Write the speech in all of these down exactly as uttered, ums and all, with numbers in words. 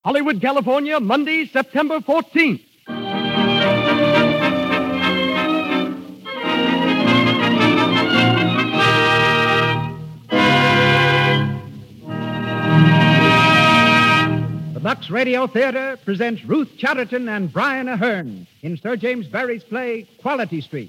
Hollywood, California, Monday, September fourteenth. The Lux Radio Theater presents Ruth Chatterton and Brian Ahern in Sir James Barrie's play, Quality Street.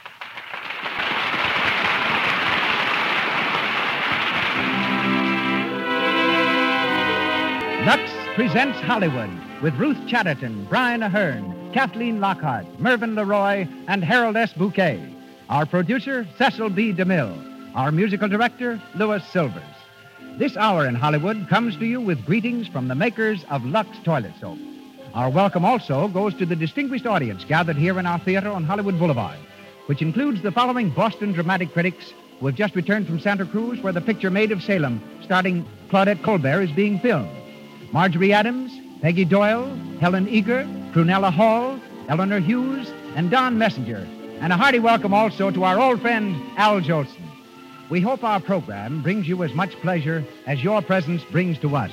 Lux presents Hollywood with Ruth Chatterton, Brian Ahern, Kathleen Lockhart, Mervyn Leroy, and Harold S. Bouquet. Our producer, Cecil B. DeMille. Our musical director, Louis Silvers. This hour in Hollywood comes to you with greetings from the makers of Lux Toilet Soap. Our welcome also goes to the distinguished audience gathered here in our theater on Hollywood Boulevard, which includes the following Boston dramatic critics who have just returned from Santa Cruz, where the picture Maid of Salem, starring Claudette Colbert, is being filmed. Marjorie Adams, Peggy Doyle, Helen Eager, Prunella Hall, Eleanor Hughes, and Don Messenger. And a hearty welcome also to our old friend, Al Jolson. We hope our program brings you as much pleasure as your presence brings to us.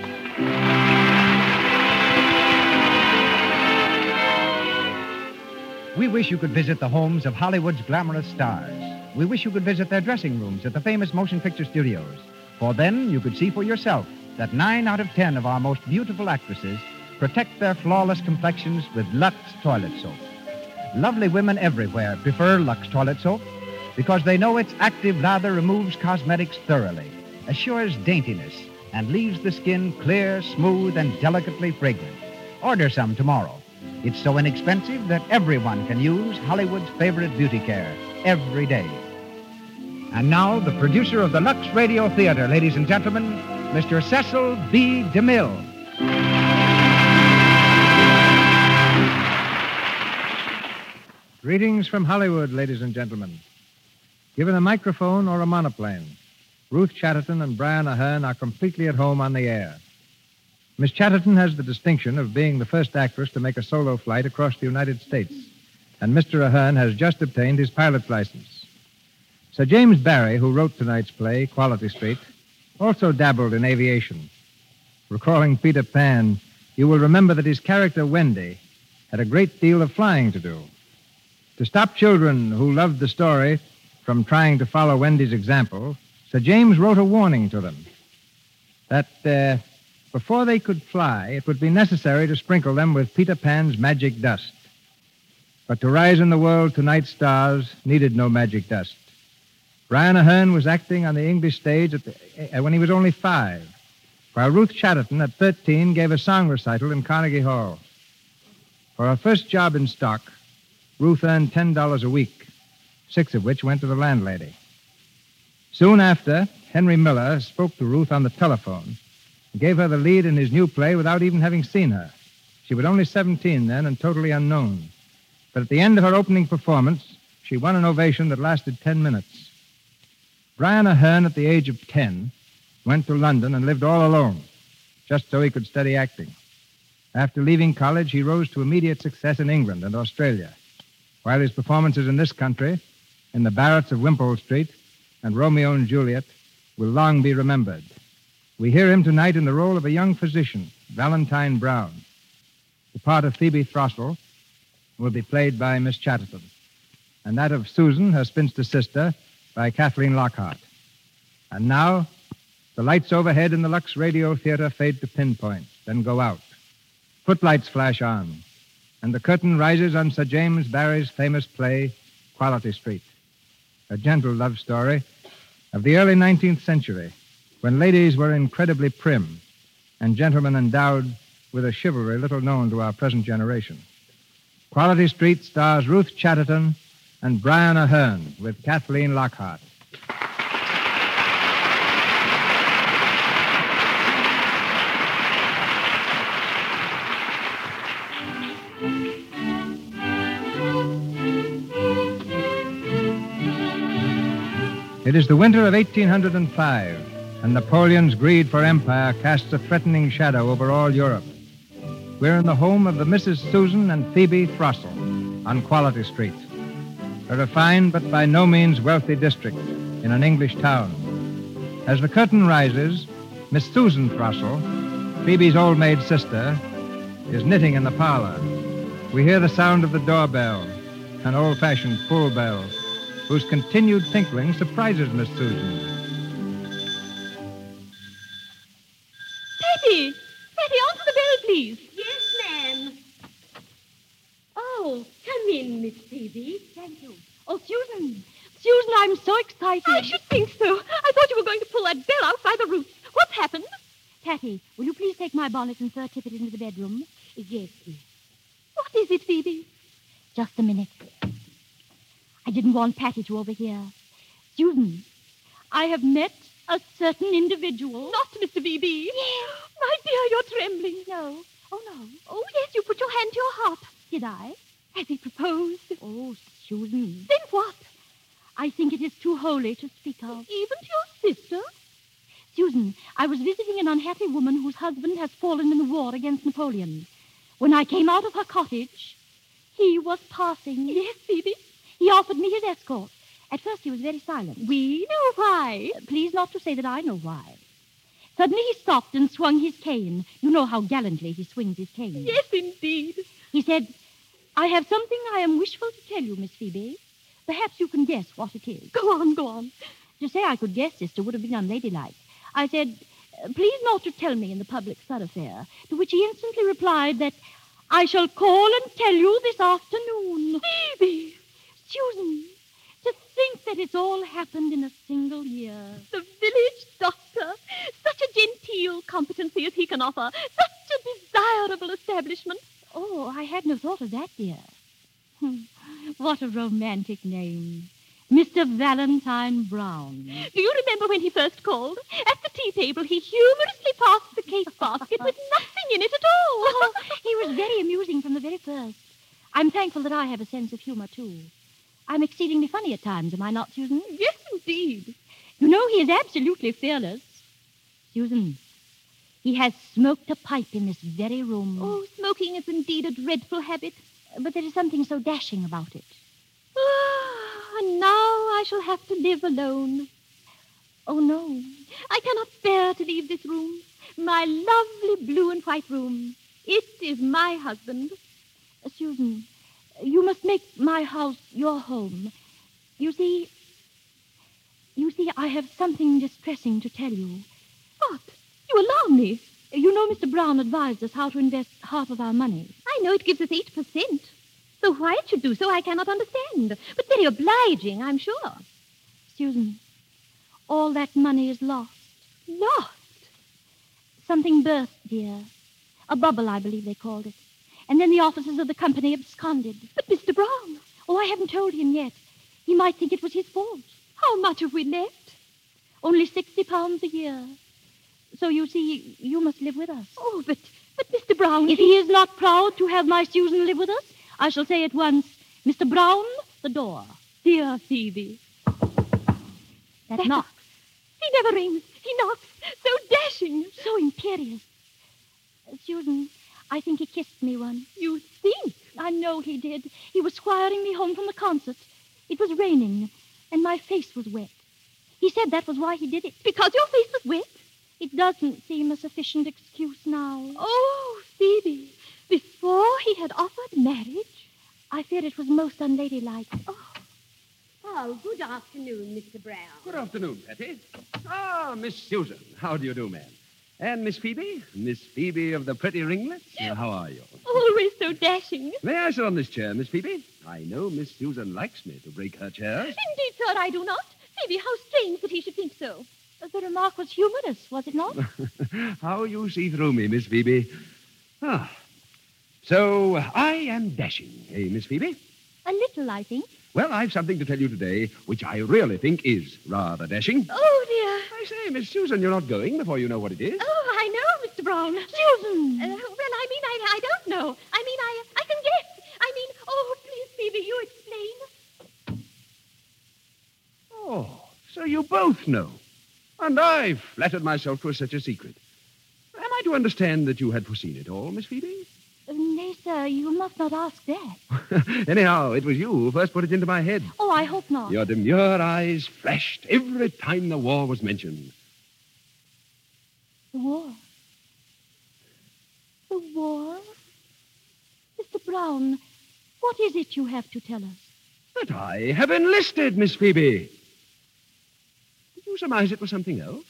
We wish you could visit the homes of Hollywood's glamorous stars. We wish you could visit their dressing rooms at the famous motion picture studios. For then you could see for yourself that nine out of ten of our most beautiful actresses protect their flawless complexions with Lux Toilet Soap. Lovely women everywhere prefer Lux Toilet Soap because they know its active lather removes cosmetics thoroughly, assures daintiness, and leaves the skin clear, smooth, and delicately fragrant. Order some tomorrow. It's so inexpensive that everyone can use Hollywood's favorite beauty care every day. And now, the producer of the Lux Radio Theater, ladies and gentlemen, Mister Cecil B. DeMille. Greetings from Hollywood, ladies and gentlemen. Given a microphone or a monoplane, Ruth Chatterton and Brian Ahern are completely at home on the air. Miss Chatterton has the distinction of being the first actress to make a solo flight across the United States, and Mister Ahern has just obtained his pilot's license. Sir James Barrie, who wrote tonight's play, Quality Street, also dabbled in aviation. Recalling Peter Pan, you will remember that his character, Wendy, had a great deal of flying to do. To stop children who loved the story from trying to follow Wendy's example, Sir James wrote a warning to them that uh, before they could fly, it would be necessary to sprinkle them with Peter Pan's magic dust. But to rise in the world, tonight's stars needed no magic dust. Brian Ahern was acting on the English stage at the, uh, when he was only five, while Ruth Chatterton, at thirteen, gave a song recital in Carnegie Hall. For her first job in stock, Ruth earned ten dollars a week, six of which went to the landlady. Soon after, Henry Miller spoke to Ruth on the telephone and gave her the lead in his new play without even having seen her. She was only seventeen then and totally unknown. But at the end of her opening performance, she won an ovation that lasted ten minutes. Brian Ahern, at the age of ten, went to London and lived all alone, just so he could study acting. After leaving college, he rose to immediate success in England and Australia, while his performances in this country, in The Barretts of Wimpole Street and Romeo and Juliet, will long be remembered. We hear him tonight in the role of a young physician, Valentine Brown. The part of Phoebe Throstle will be played by Miss Chatterton, and that of Susan, her spinster sister, by Kathleen Lockhart. And now, the lights overhead in the Lux Radio Theater fade to pinpoint, then go out. Footlights flash on, and the curtain rises on Sir James Barrie's famous play, Quality Street, a gentle love story of the early nineteenth century, when ladies were incredibly prim and gentlemen endowed with a chivalry little known to our present generation. Quality Street stars Ruth Chatterton and Brian Ahern with Kathleen Lockhart. It is the winter of eighteen oh five, and Napoleon's greed for empire casts a threatening shadow over all Europe. We're in the home of the Missus Susan and Phoebe Throstle on Quality Street, a refined but by no means wealthy district in an English town. As the curtain rises, Miss Susan Throstle, Phoebe's old maid sister, is knitting in the parlor. We hear the sound of the doorbell, an old-fashioned pull bell, whose continued tinkling surprises Miss Susan. Patty! Patty, answer the bell, please. Yes, ma'am. Oh, come in, Miss Phoebe. Thank you. Oh, Susan. Susan, I'm so excited. I should think so. I thought you were going to pull that bell out by the roots. What's happened? Patty, will you please take my bonnet and Sir Tippet into the bedroom? Yes, miss. What is it, Phoebe? Just a minute. I didn't want Patty to overhear. Susan, I have met a certain individual. Not Mister Phoebe. Yes. My dear, you're trembling. No. Oh, no. Oh, yes, you put your hand to your heart. Did I? Has he proposed? Oh, Susan. Then what? I think it is too holy to speak of. Even to your sister? Susan, I was visiting an unhappy woman whose husband has fallen in the war against Napoleon. When I came out of her cottage, he was passing. Yes, Phoebe. He offered me his escort. At first he was very silent. We know why. Please not to say that I know why. Suddenly he stopped and swung his cane. You know how gallantly he swings his cane. Yes, indeed. He said, I have something I am wishful to tell you, Miss Phoebe. Perhaps you can guess what it is. Go on, go on. To say I could guess, sister, would have been unladylike. I said, please not to tell me in the public thoroughfare, to which he instantly replied that I shall call and tell you this afternoon. Phoebe! Susan, to think that it's all happened in a single year. The village doctor, such a genteel competency as he can offer, such a desirable establishment. Oh, I had no thought of that, dear. What a romantic name. Mister Valentine Brown. Do you remember when he first called? At the tea table, he humorously passed the cake basket with nothing in it at all. Oh, he was very amusing from the very first. I'm thankful that I have a sense of humor, too. I'm exceedingly funny at times, am I not, Susan? Yes, indeed. You know, he is absolutely fearless. Susan, he has smoked a pipe in this very room. Oh, smoking is indeed a dreadful habit. But there is something so dashing about it. Ah, and now I shall have to live alone. Oh, no. I cannot bear to leave this room. My lovely blue and white room. It is my husband. Uh, Susan, you must make my house your home. You see, you see, I have something distressing to tell you. What? You alarm me. You know Mister Brown advised us how to invest half of our money. I know it gives us eight percent. So why it should do so, I cannot understand. But very obliging, I'm sure. Susan, all that money is lost. Lost? Something burst, dear. A bubble, I believe they called it. And then the officers of the company absconded. But Mister Brown? Oh, I haven't told him yet. He might think it was his fault. How much have we left? Only sixty pounds a year. So, you see, you must live with us. Oh, but, but Mister Brown... If he is not proud to have my Susan live with us, I shall say at once, Mister Brown, the door. Dear Phoebe. That, that knocks. He never rings. He knocks. So dashing. So imperious. Uh, Susan, I think he kissed me once. You think? I know he did. He was squiring me home from the concert. It was raining, and my face was wet. He said that was why he did it. Because your face was wet? It doesn't seem a sufficient excuse now. Oh, Phoebe, before he had offered marriage? I fear it was most unladylike. Oh. Oh, good afternoon, Mister Brown. Good afternoon, Patty. Ah, Miss Susan. How do you do, ma'am? And Miss Phoebe? Miss Phoebe of the pretty ringlets? Uh, how are you? Always so dashing. May I sit on this chair, Miss Phoebe? I know Miss Susan likes me to break her chairs. Indeed, sir, I do not. Phoebe, how strange that he should think so. The remark was humorous, was it not? How you see through me, Miss Phoebe. Ah. So, I am dashing, eh, Miss Phoebe? A little, I think. Well, I've something to tell you today, which I really think is rather dashing. Oh, dear. I say, Miss Susan, you're not going before you know what it is. Oh, I know, Mister Brown. Susan! Uh, well, I mean, I, I don't know. I mean, I, I can guess. I mean, oh, please, Phoebe, you explain. Oh, so you both know. And I flattered myself 'twas such a secret. Am I to understand that you had foreseen it all, Miss Phoebe? Uh, nay, sir, you must not ask that. Anyhow, it was you who first put it into my head. Oh, I hope not. Your demure eyes flashed every time the war was mentioned. The war? war? Mister Brown, what is it you have to tell us? But I have enlisted, Miss Phoebe. Did you surmise it was something else?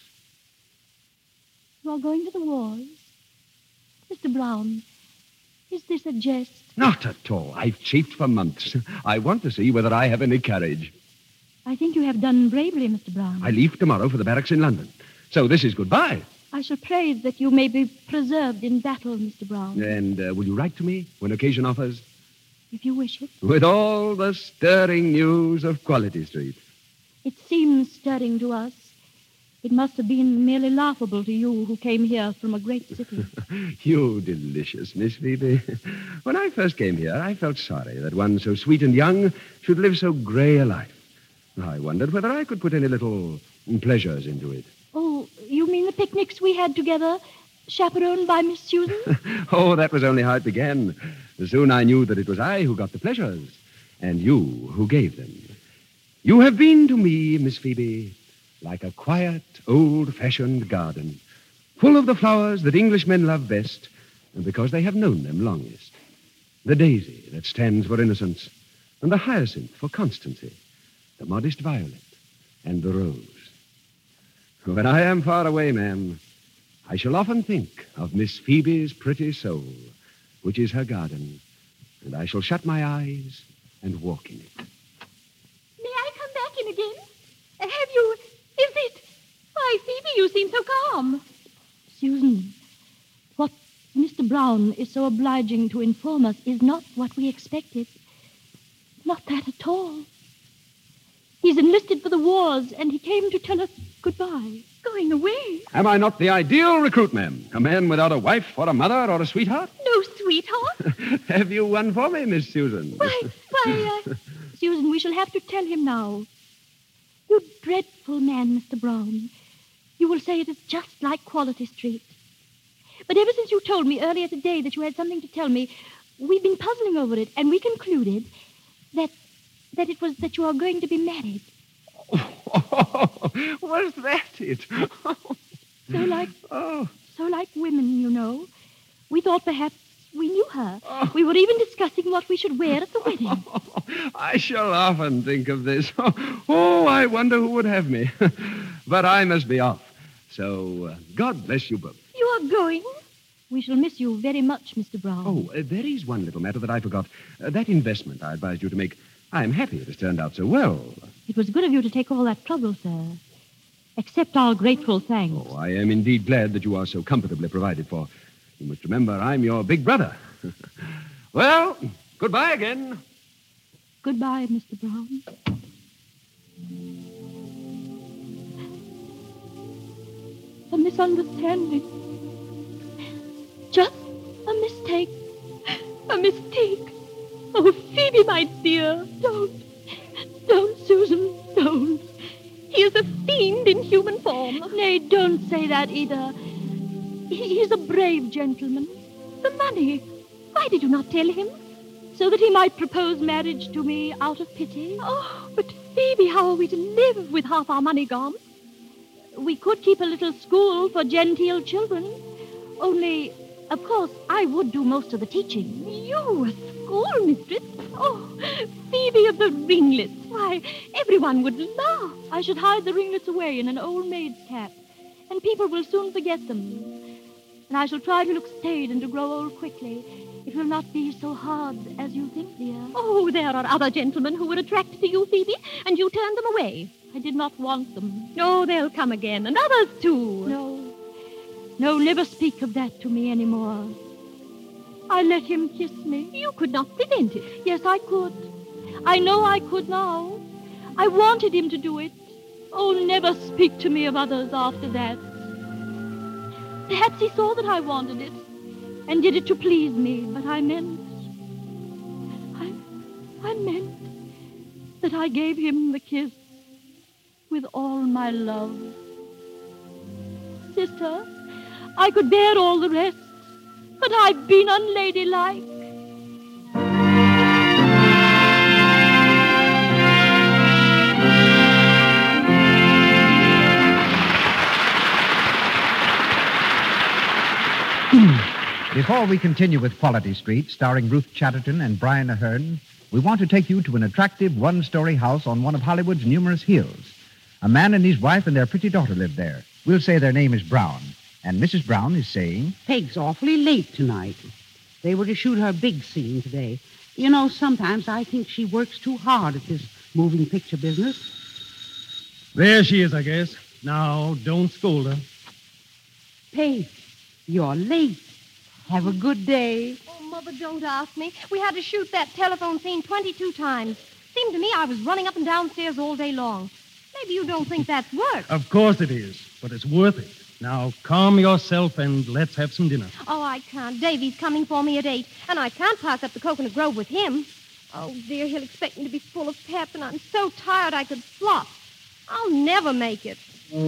You are going to the wars? Mister Brown, is this a jest? Not at all. I've chafed for months. I want to see whether I have any courage. I think you have done bravely, Mister Brown. I leave tomorrow for the barracks in London. So this is goodbye. I shall pray that you may be preserved in battle, Mister Brown. And uh, will you write to me when occasion offers? If you wish it. With all the stirring news of Quality Street. It seems stirring to us. It must have been merely laughable to you who came here from a great city. You delicious, Miss Phoebe. When I first came here, I felt sorry that one so sweet and young should live so grey a life. I wondered whether I could put any little pleasures into it. Oh, you mean the picnics we had together, chaperoned by Miss Susan? Oh, that was only how it began. Soon I knew that it was I who got the pleasures, and you who gave them. You have been to me, Miss Phoebe, like a quiet, old-fashioned garden, full of the flowers that Englishmen love best, and because they have known them longest. The daisy that stands for innocence, and the hyacinth for constancy, the modest violet, and the rose. When I am far away, ma'am, I shall often think of Miss Phoebe's pretty soul, which is her garden, and I shall shut my eyes and walk in it. May I come back in again? Have you... Is it... Why, Phoebe, you seem so calm. Susan, what Mister Brown is so obliging to inform us is not what we expected. Not that at all. He's enlisted for the wars, and he came to tell us goodbye. Going away? Am I not the ideal recruit, ma'am? A man without a wife or a mother or a sweetheart? No sweetheart? Have you one for me, Miss Susan? Why, why, uh, Susan, we shall have to tell him now. You dreadful man, Mister Brown. You will say it is just like Quality Street. But ever since you told me earlier today that you had something to tell me, we've been puzzling over it, and we concluded that that it was that you are going to be married. Oh, was that it? So like, oh. so like women, you know. We thought perhaps we knew her. Oh. We were even discussing what we should wear at the wedding. I shall often think of this. Oh, I wonder who would have me. But I must be off. So, uh, God bless you both. You are going? We shall miss you very much, Mister Brown. Oh, uh, there is one little matter that I forgot. Uh, that investment I advised you to make. I'm happy it has turned out so well. It was good of you to take all that trouble, sir. Accept our grateful thanks. Oh, I am indeed glad that you are so comfortably provided for. You must remember I'm your big brother. Well, goodbye again. Goodbye, Mister Brown. A misunderstanding. Just a mistake. A mistake. Oh, Phoebe, my dear, don't. Don't, Susan, don't. He is a fiend in human form. Nay, don't say that either. He is a brave gentleman. The money. Why did you not tell him? So that he might propose marriage to me out of pity? Oh, but Phoebe, how are we to live with half our money gone? We could keep a little school for genteel children. Only, of course, I would do most of the teaching. You, a schoolmistress? Oh, Phoebe of the ringlets. Why, everyone would laugh. I should hide the ringlets away in an old maid's cap, and people will soon forget them. And I shall try to look staid and to grow old quickly. It will not be so hard as you think, dear. Oh, there are other gentlemen who were attracted to you, Phoebe, and you turned them away. I did not want them. Oh, they'll come again, and others, too. No, no, never speak of that to me anymore. I let him kiss me. You could not prevent it. Yes, I could. I know I could now. I wanted him to do it. Oh, never speak to me of others after that. Perhaps he saw that I wanted it and did it to please me, but I meant... I, I meant that I gave him the kiss with all my love. Sister, I could bear all the rest, but I've been unladylike. Before we continue with Quality Street, starring Ruth Chatterton and Brian Ahern, we want to take you to an attractive one-story house on one of Hollywood's numerous hills. A man and his wife and their pretty daughter live there. We'll say their name is Brown. And Missus Brown is saying... Peg's awfully late tonight. They were to shoot her big scene today. You know, sometimes I think she works too hard at this moving picture business. There she is, I guess. Now, don't scold her. Peg, you're late. Have a good day. Oh, Mother, don't ask me. We had to shoot that telephone scene twenty-two times. Seemed to me I was running up and downstairs all day long. Maybe you don't think that's work. Of course it is, but it's worth it. Now, calm yourself and let's have some dinner. Oh, I can't. Davy's coming for me at eight, and I can't park up the Coconut Grove with him. Oh, dear, he'll expect me to be full of pep, and I'm so tired I could flop. I'll never make it.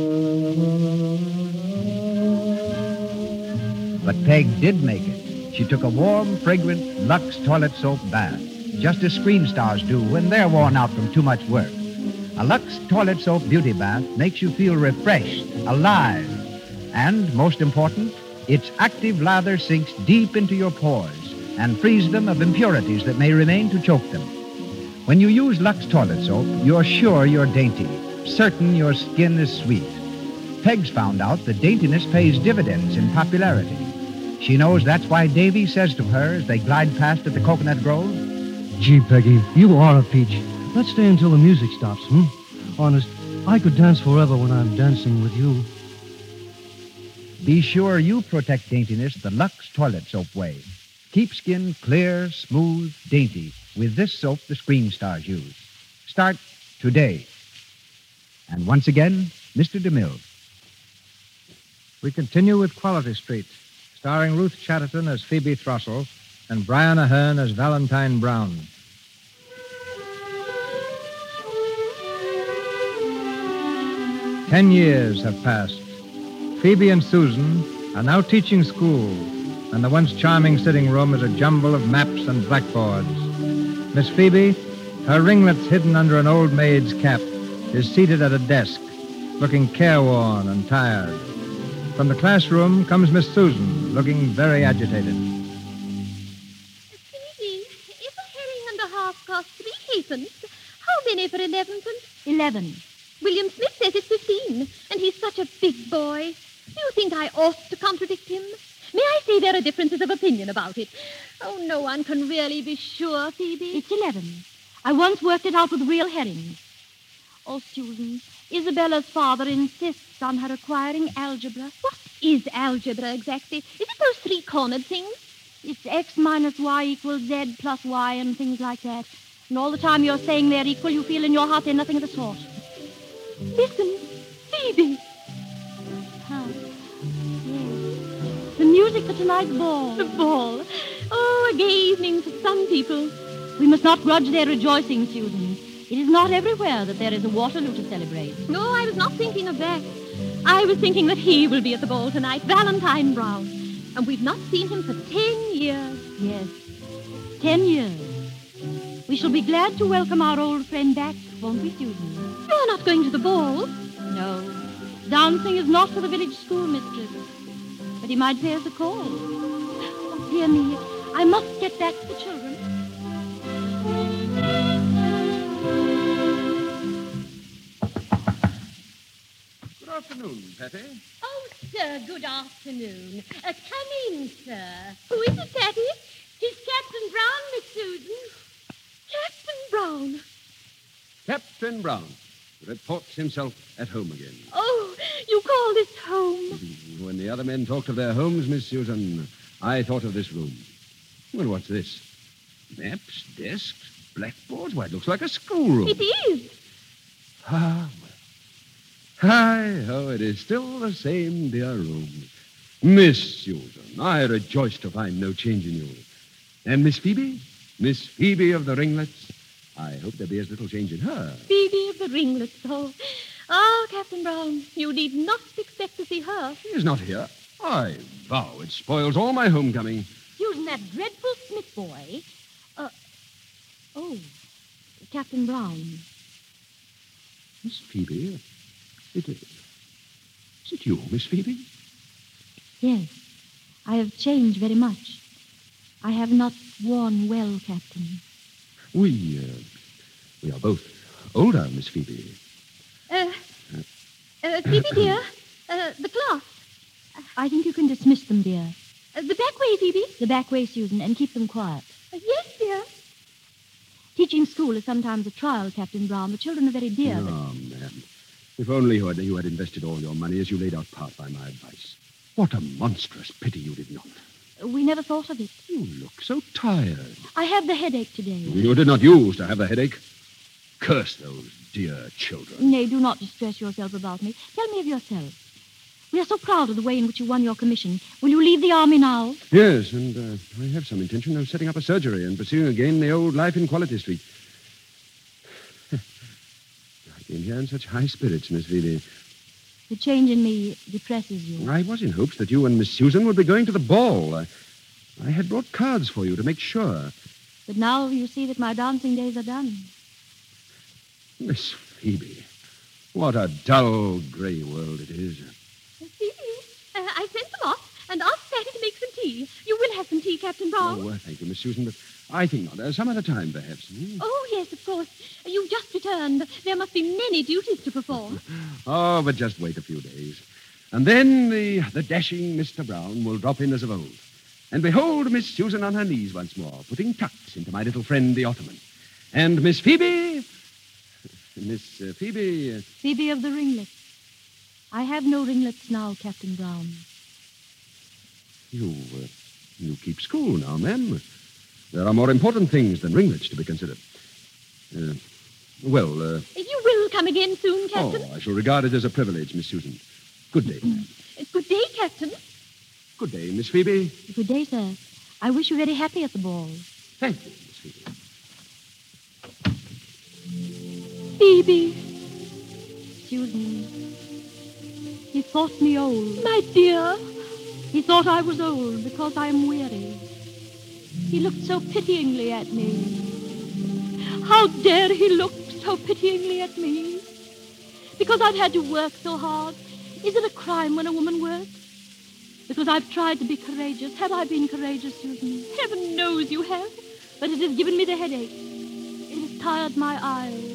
But Peg did make it. She took a warm, fragrant Lux toilet soap bath, just as screen stars do when they're worn out from too much work. A Lux toilet soap beauty bath makes you feel refreshed, alive. And, most important, its active lather sinks deep into your pores and frees them of impurities that may remain to choke them. When you use Lux toilet soap, you're sure you're dainty, certain your skin is sweet. Peg's found out that daintiness pays dividends in popularity. She knows that's why Davy says to her as they glide past at the Coconut Grove, Gee, Peggy, you are a peach. Let's stay until the music stops, hmm? Honest, I could dance forever when I'm dancing with you. be sure you protect daintiness the Lux toilet soap way. Keep skin clear, smooth, dainty with this soap the screen stars use. Start today. And once again, Mister DeMille. We continue with Quality Street, starring Ruth Chatterton as Phoebe Throssell and Brian Ahern as Valentine Brown. Ten years have passed. Phoebe and Susan are now teaching school, and the once charming sitting room is a jumble of maps and blackboards. Miss Phoebe, her ringlets hidden under an old maid's cap, is seated at a desk, looking careworn and tired. From the classroom comes Miss Susan, looking very agitated. Phoebe, if a herring and a half costs three halfpence, how many for elevenpence? Eleven. William Smith says it's fifteen, and he's such a big boy. Do you think I ought to contradict him? May I say there are differences of opinion about it? Oh, no one can really be sure, Phoebe. It's eleven. I once worked it out with real herrings. Oh, Susan, Isabella's father insists on her acquiring algebra. What is algebra exactly? Is it those three-cornered things? It's x minus y equals z plus y and things like that. And all the time you're saying they're equal, you feel in your heart they're nothing of the sort. Listen, Phoebe. Huh. Yes. The music for tonight's ball. The ball? Oh, a gay evening for some people. We must not grudge their rejoicing, Susan. It is not everywhere that there is a Waterloo to celebrate. No, I was not thinking of that. I was thinking that he will be at the ball tonight, Valentine Brown. And we've not seen him for ten years. Yes, ten years. We shall be glad to welcome our old friend back, won't we, Susan? You're not going to the ball? No. Dancing is not for the village schoolmistress. But he might pay us a call. Oh, dear me. I must get back to the children. Good afternoon, Patty. Oh, sir, good afternoon. Uh, come in, sir. Who is it, Patty? Tis Captain Brown, Miss Susan. Captain Brown. Captain Brown reports himself at home again. Oh, you call this home? When the other men talked of their homes, Miss Susan, I thought of this room. Well, what's this? Maps, desks, blackboards? Why, it looks like a schoolroom. It is. Ah, well. Hi-ho, it is still the same dear room. Miss Susan, I rejoice to find no change in you. And Miss Phoebe? Miss Phoebe of the ringlets? I hope there be as little change in her. Phoebe of the ringlets, oh. Oh, Captain Brown, you need not expect to see her. She is not here. I vow it spoils all my homecoming. Susan, that dreadful Smith boy. Uh, oh, Captain Brown. Miss Phoebe? It, is it you, Miss Phoebe? Yes, I have changed very much. I have not worn well, Captain. We, uh, we are both older, Miss Phoebe. Uh, uh, Phoebe, dear, uh, the cloth. I think you can dismiss them, dear. Uh, the back way, Phoebe. The back way, Susan, and keep them quiet. Uh, yes, dear. Teaching school is sometimes a trial, Captain Brown. The children are very dear. Oh, ma'am. If only you had, you had invested all your money as you laid out part by my advice. What a monstrous pity you did not. But we never thought of it. You look so tired. I have the headache today. You did not use to have a headache. Curse those dear children. Nay, do not distress yourself about me. Tell me of yourself. We are so proud of the way in which you won your commission. Will you leave the army now? Yes, and uh, I have some intention of setting up a surgery and pursuing again the old life in Quality Street. I came here in such high spirits, Miss Phoebe. The change in me depresses you. I was in hopes that you and Miss Susan would be going to the ball. I, I had brought cards for you to make sure. But now you see that my dancing days are done. Miss Phoebe, what a dull, grey world it is. Phoebe, uh, I sent them off and asked Fatty to make some tea. You will have some tea, Captain Brown. Oh, uh, thank you, Miss Susan, but I think not. Uh, some other time, perhaps. Hmm? Oh, yes, of course. You've just returned. There must be many duties to perform. Oh, but just wait a few days. And then the, the dashing Mister Brown will drop in as of old. And behold Miss Susan on her knees once more, putting tucks into my little friend, the Ottoman. And Miss Phoebe... Miss uh, Phoebe... Uh... Phoebe of the ringlets. I have no ringlets now, Captain Brown. You, uh, you keep school now, ma'am. There are more important things than ringlets to be considered. Uh, well, uh... You will come again soon, Captain. Oh, I shall regard it as a privilege, Miss Susan. Good day, ma'am. Good day, Captain. Good day, Miss Phoebe. Good day, sir. I wish you very happy at the ball. Thank you, Miss Phoebe. Phoebe. Susan. He thought me old. My dear. He thought I was old because I am weary. He looked so pityingly at me. How dare he look so pityingly at me? Because I've had to work so hard. Is it a crime when a woman works? Because I've tried to be courageous. Have I been courageous, Susan? Heaven knows you have. But it has given me the headache. It has tired my eyes.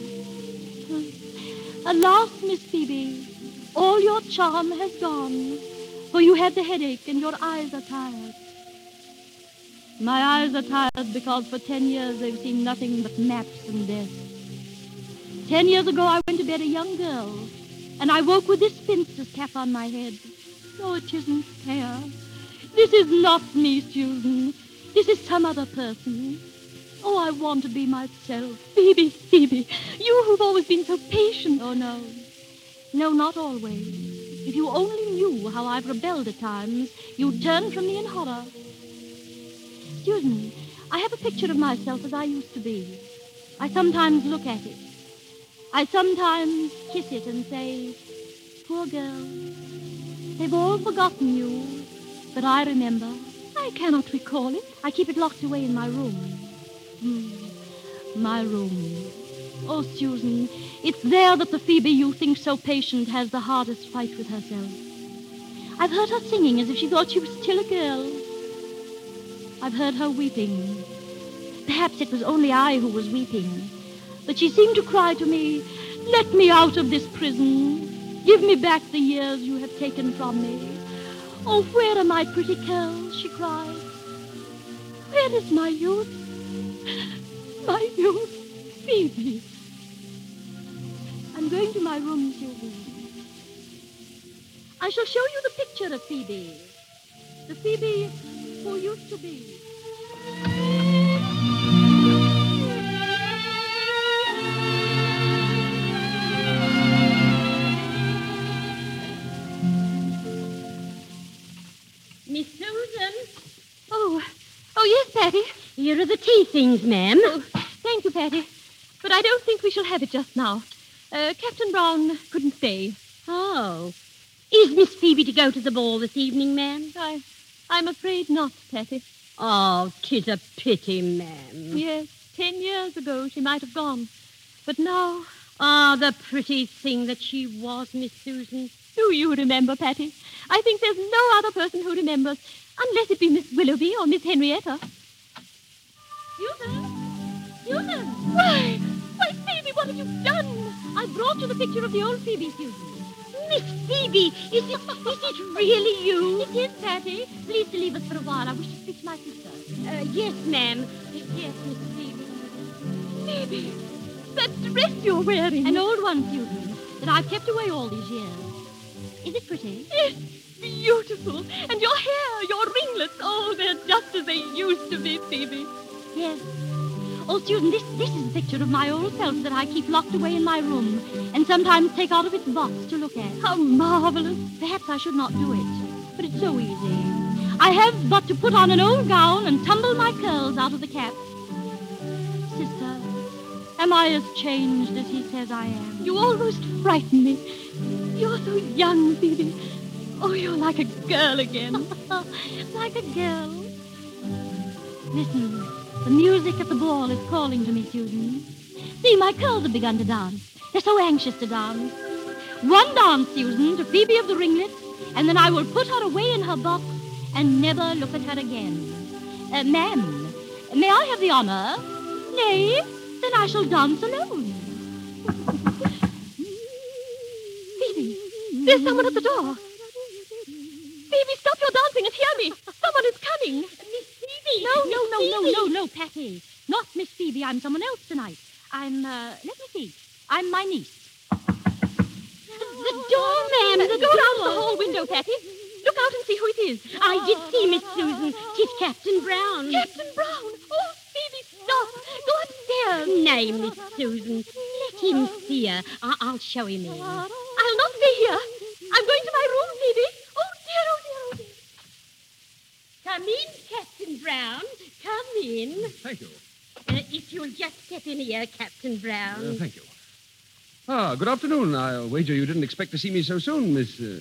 Alas, Miss Phoebe, all your charm has gone, for you had the headache and your eyes are tired. My eyes are tired because for ten years they've seen nothing but maps and death. Ten years ago I went to bed a young girl, and I woke with this spinster's cap on my head. Oh, it isn't fair. This is not me, Susan. This is some other person. Oh, I want to be myself. Phoebe, Phoebe, you who've always been so patient. Oh, no. No, not always. If you only knew how I've rebelled at times, you'd turn from me in horror. Susan, I have a picture of myself as I used to be. I sometimes look at it. I sometimes kiss it and say, poor girl, they've all forgotten you, but I remember. I cannot recall it. I keep it locked away in my room. Hmm. My room. Oh, Susan, it's there that the Phoebe you think so patient has the hardest fight with herself. I've heard her singing as if she thought she was still a girl. I've heard her weeping. Perhaps it was only I who was weeping. But she seemed to cry to me, let me out of this prison. Give me back the years you have taken from me. Oh, where are my pretty curls, she cried. Where is my youth? My youth, Phoebe. I'm going to my room, Susan. I shall show you the picture of Phoebe. The Phoebe who used to be. Miss Susan. Oh, oh, yes, Patty. Here are the tea things, ma'am. Oh, thank you, Patty. But I don't think we shall have it just now. Uh, Captain Brown couldn't stay. Oh. Is Miss Phoebe to go to the ball this evening, ma'am? I, I'm afraid not, Patty. Oh, 'tis a pity, ma'am. Yes, ten years ago she might have gone. But now... Ah, oh, the pretty thing that she was, Miss Susan. Do you remember, Patty? I think there's no other person who remembers. Unless it be Miss Willoughby or Miss Henrietta. Susan! Susan! Why? Why, Phoebe, what have you done? I brought you the picture of the old Phoebe, Susan. Miss Phoebe, is it, is it really you? It is, Patty. Please to leave us for a while. I wish to speak to my sister. Uh, yes, ma'am. Yes, Miss Phoebe. Phoebe, that dress you're wearing. An old one, Susan, that I've kept away all these years. Is it pretty? Yes, beautiful. And your hair, your ringlets, oh, they're just as they used to be, Phoebe. Yes. Oh, Susan, this, this is a picture of my old self that I keep locked away in my room and sometimes take out of its box to look at. How marvelous. Perhaps I should not do it, but it's so easy. I have but to put on an old gown and tumble my curls out of the cap. Sister, am I as changed as he says I am? You almost frighten me. You're so young, Phoebe. Oh, you're like a girl again. Like a girl. Listen, the music at the ball is calling to me, Susan. See, my curls have begun to dance. They're so anxious to dance. One dance, Susan, to Phoebe of the ringlets, and then I will put her away in her box and never look at her again. Uh, ma'am, may I have the honor? Nay, then I shall dance alone. Phoebe, there's someone at the door. Phoebe, stop your dancing and hear me. Someone is coming. Miss Phoebe. No, no, no, no, no, no, Patty. Not Miss Phoebe. I'm someone else tonight. I'm, uh, let me see. I'm my niece. The door, ma'am. The door out of the hall window, Patty. Look out and see who it is. I did see Miss Susan. 'Tis Captain Brown. Captain Brown. Oh, Phoebe, stop. Go upstairs. Nay, Miss Susan. Let him see her. I- I'll show him in. I'll not stay here. I'm going to my room, Phoebe. Oh, dear, oh, dear, oh, dear. Come in, Captain Brown. Come in. Thank you. Uh, if you'll just step in here, Captain Brown. Uh, thank you. Ah, good afternoon. I'll wager you didn't expect to see me so soon, Miss... Uh...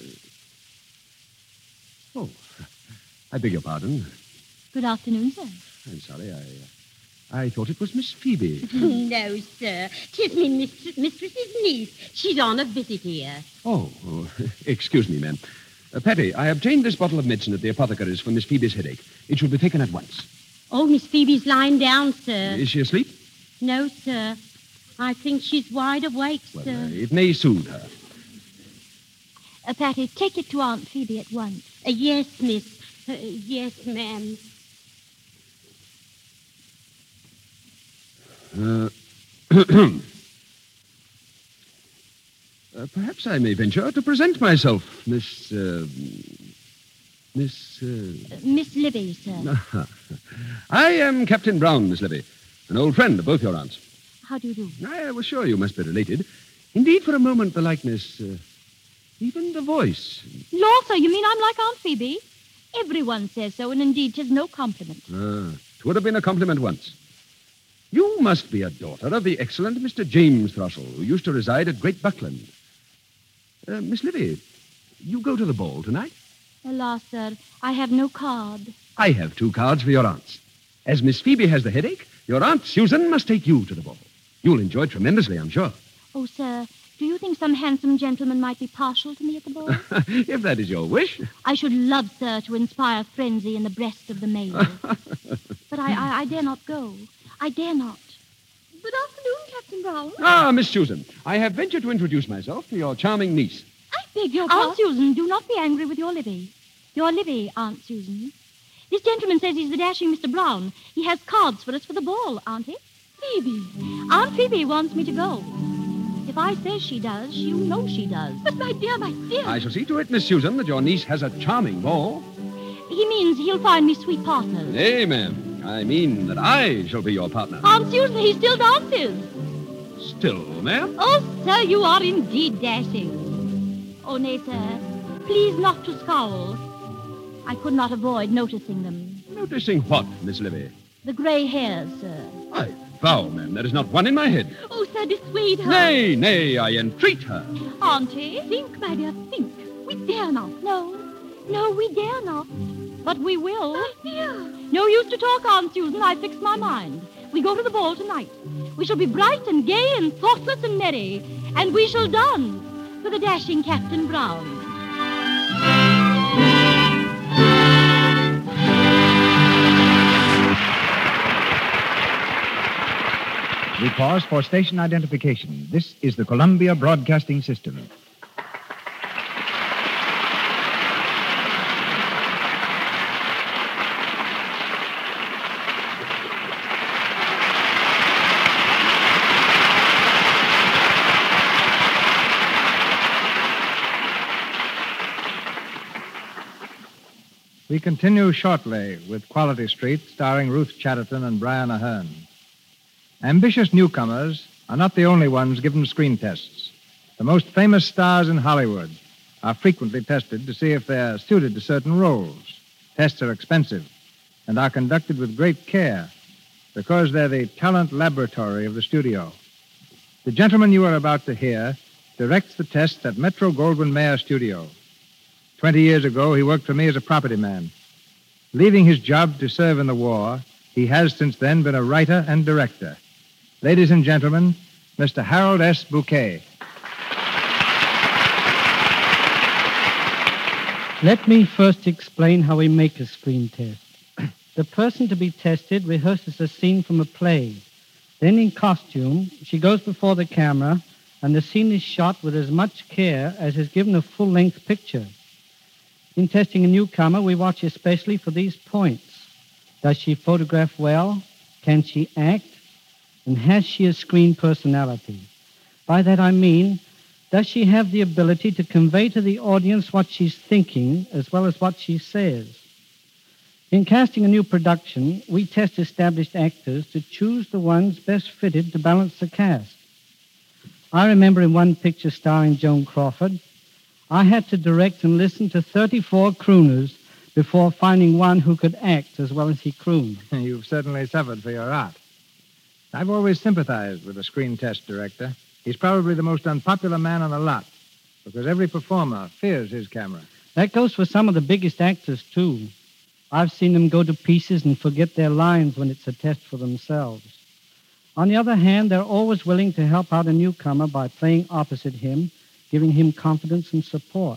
Oh, I beg your pardon. Good afternoon, sir. I'm sorry. I uh, I thought it was Miss Phoebe. No, sir. 'Tis me mistress, mistress's niece. She's on a visit here. Oh, oh excuse me, ma'am. Uh, Patty, I obtained this bottle of medicine at the apothecary's for Miss Phoebe's headache. It should be taken at once. Oh, Miss Phoebe's lying down, sir. Is she asleep? No, sir. I think she's wide awake, Well, sir. uh, it may soothe her. Uh, Patty, take it to Aunt Phoebe at once. Uh, yes, miss. Uh, yes, ma'am. Uh, uh, perhaps I may venture to present myself, Miss... Uh, Miss... Uh... Uh, Miss Libby, sir. I am Captain Brown, Miss Libby, an old friend of both your aunts. How do you do? I was sure you must be related. Indeed, for a moment, the likeness, uh, even the voice. Law, sir, you mean I'm like Aunt Phoebe? Everyone says so, and indeed 'tis no compliment. Ah, it would have been a compliment once. You must be a daughter of the excellent Mister James Thrussell, who used to reside at Great Buckland. Uh, Miss Libby, you go to the ball tonight? Alas, sir, I have no card. I have two cards for your aunts. As Miss Phoebe has the headache, your Aunt Susan must take you to the ball. You'll enjoy it tremendously, I'm sure. Oh, sir, do you think some handsome gentleman might be partial to me at the ball? If that is your wish. I should love, sir, to inspire frenzy in the breast of the male. But I, I, I dare not go. I dare not. Good afternoon, Captain Brown. Ah, Miss Susan, I have ventured to introduce myself to your charming niece. I beg your Aunt pardon. Susan, do not be angry with your Libby. Your Libby, Aunt Susan. This gentleman says he's the dashing Mister Brown. He has cards for us for the ball, aun't he? Phoebe. Aunt Phoebe wants me to go. If I say she does, you know she does. But, my dear, my dear. I shall see to it, Miss Susan, that your niece has a charming ball. He means he'll find me sweet partners. Nay, ma'am. I mean that I shall be your partner. Aunt Susan, he still dances. Still, ma'am? Oh, sir, you are indeed dashing. Oh, nay, sir. Please not to scowl. I could not avoid noticing them. Noticing what, Miss Libby? The grey hairs, sir. I vow, ma'am, there is not one in my head. Oh, sir, dissuade her. Nay, nay, I entreat her. Auntie? Think, my dear, think. We dare not. No, no, we dare not. But we will. My dear. No use to talk, Aunt Susan. I fixed my mind. We go to the ball tonight. We shall be bright and gay and thoughtless and merry. And we shall dance for the dashing Captain Brown. We pause for station identification. This is the Columbia Broadcasting System. We continue shortly with Quality Street, starring Ruth Chatterton and Brian Ahern. Ambitious newcomers are not the only ones given screen tests. The most famous stars in Hollywood are frequently tested to see if they're suited to certain roles. Tests are expensive and are conducted with great care because they're the talent laboratory of the studio. The gentleman you are about to hear directs the tests at Metro-Goldwyn-Mayer Studio. Twenty years ago, he worked for me as a property man. Leaving his job to serve in the war, he has since then been a writer and director. Ladies and gentlemen, Mister Harold S. Bouquet. Let me first explain how we make a screen test. The person to be tested rehearses a scene from a play. Then in costume, she goes before the camera, and the scene is shot with as much care as is given a full-length picture. In testing a newcomer, we watch especially for these points. Does she photograph well? Can she act? And has she a screen personality? By that I mean, does she have the ability to convey to the audience what she's thinking as well as what she says? In casting a new production, we test established actors to choose the ones best fitted to balance the cast. I remember in one picture starring Joan Crawford, I had to direct and listen to thirty-four crooners before finding one who could act as well as he crooned. You've certainly suffered for your art. I've always sympathized with a screen test director. He's probably the most unpopular man on the lot because every performer fears his camera. That goes for some of the biggest actors, too. I've seen them go to pieces and forget their lines when it's a test for themselves. On the other hand, they're always willing to help out a newcomer by playing opposite him, giving him confidence and support.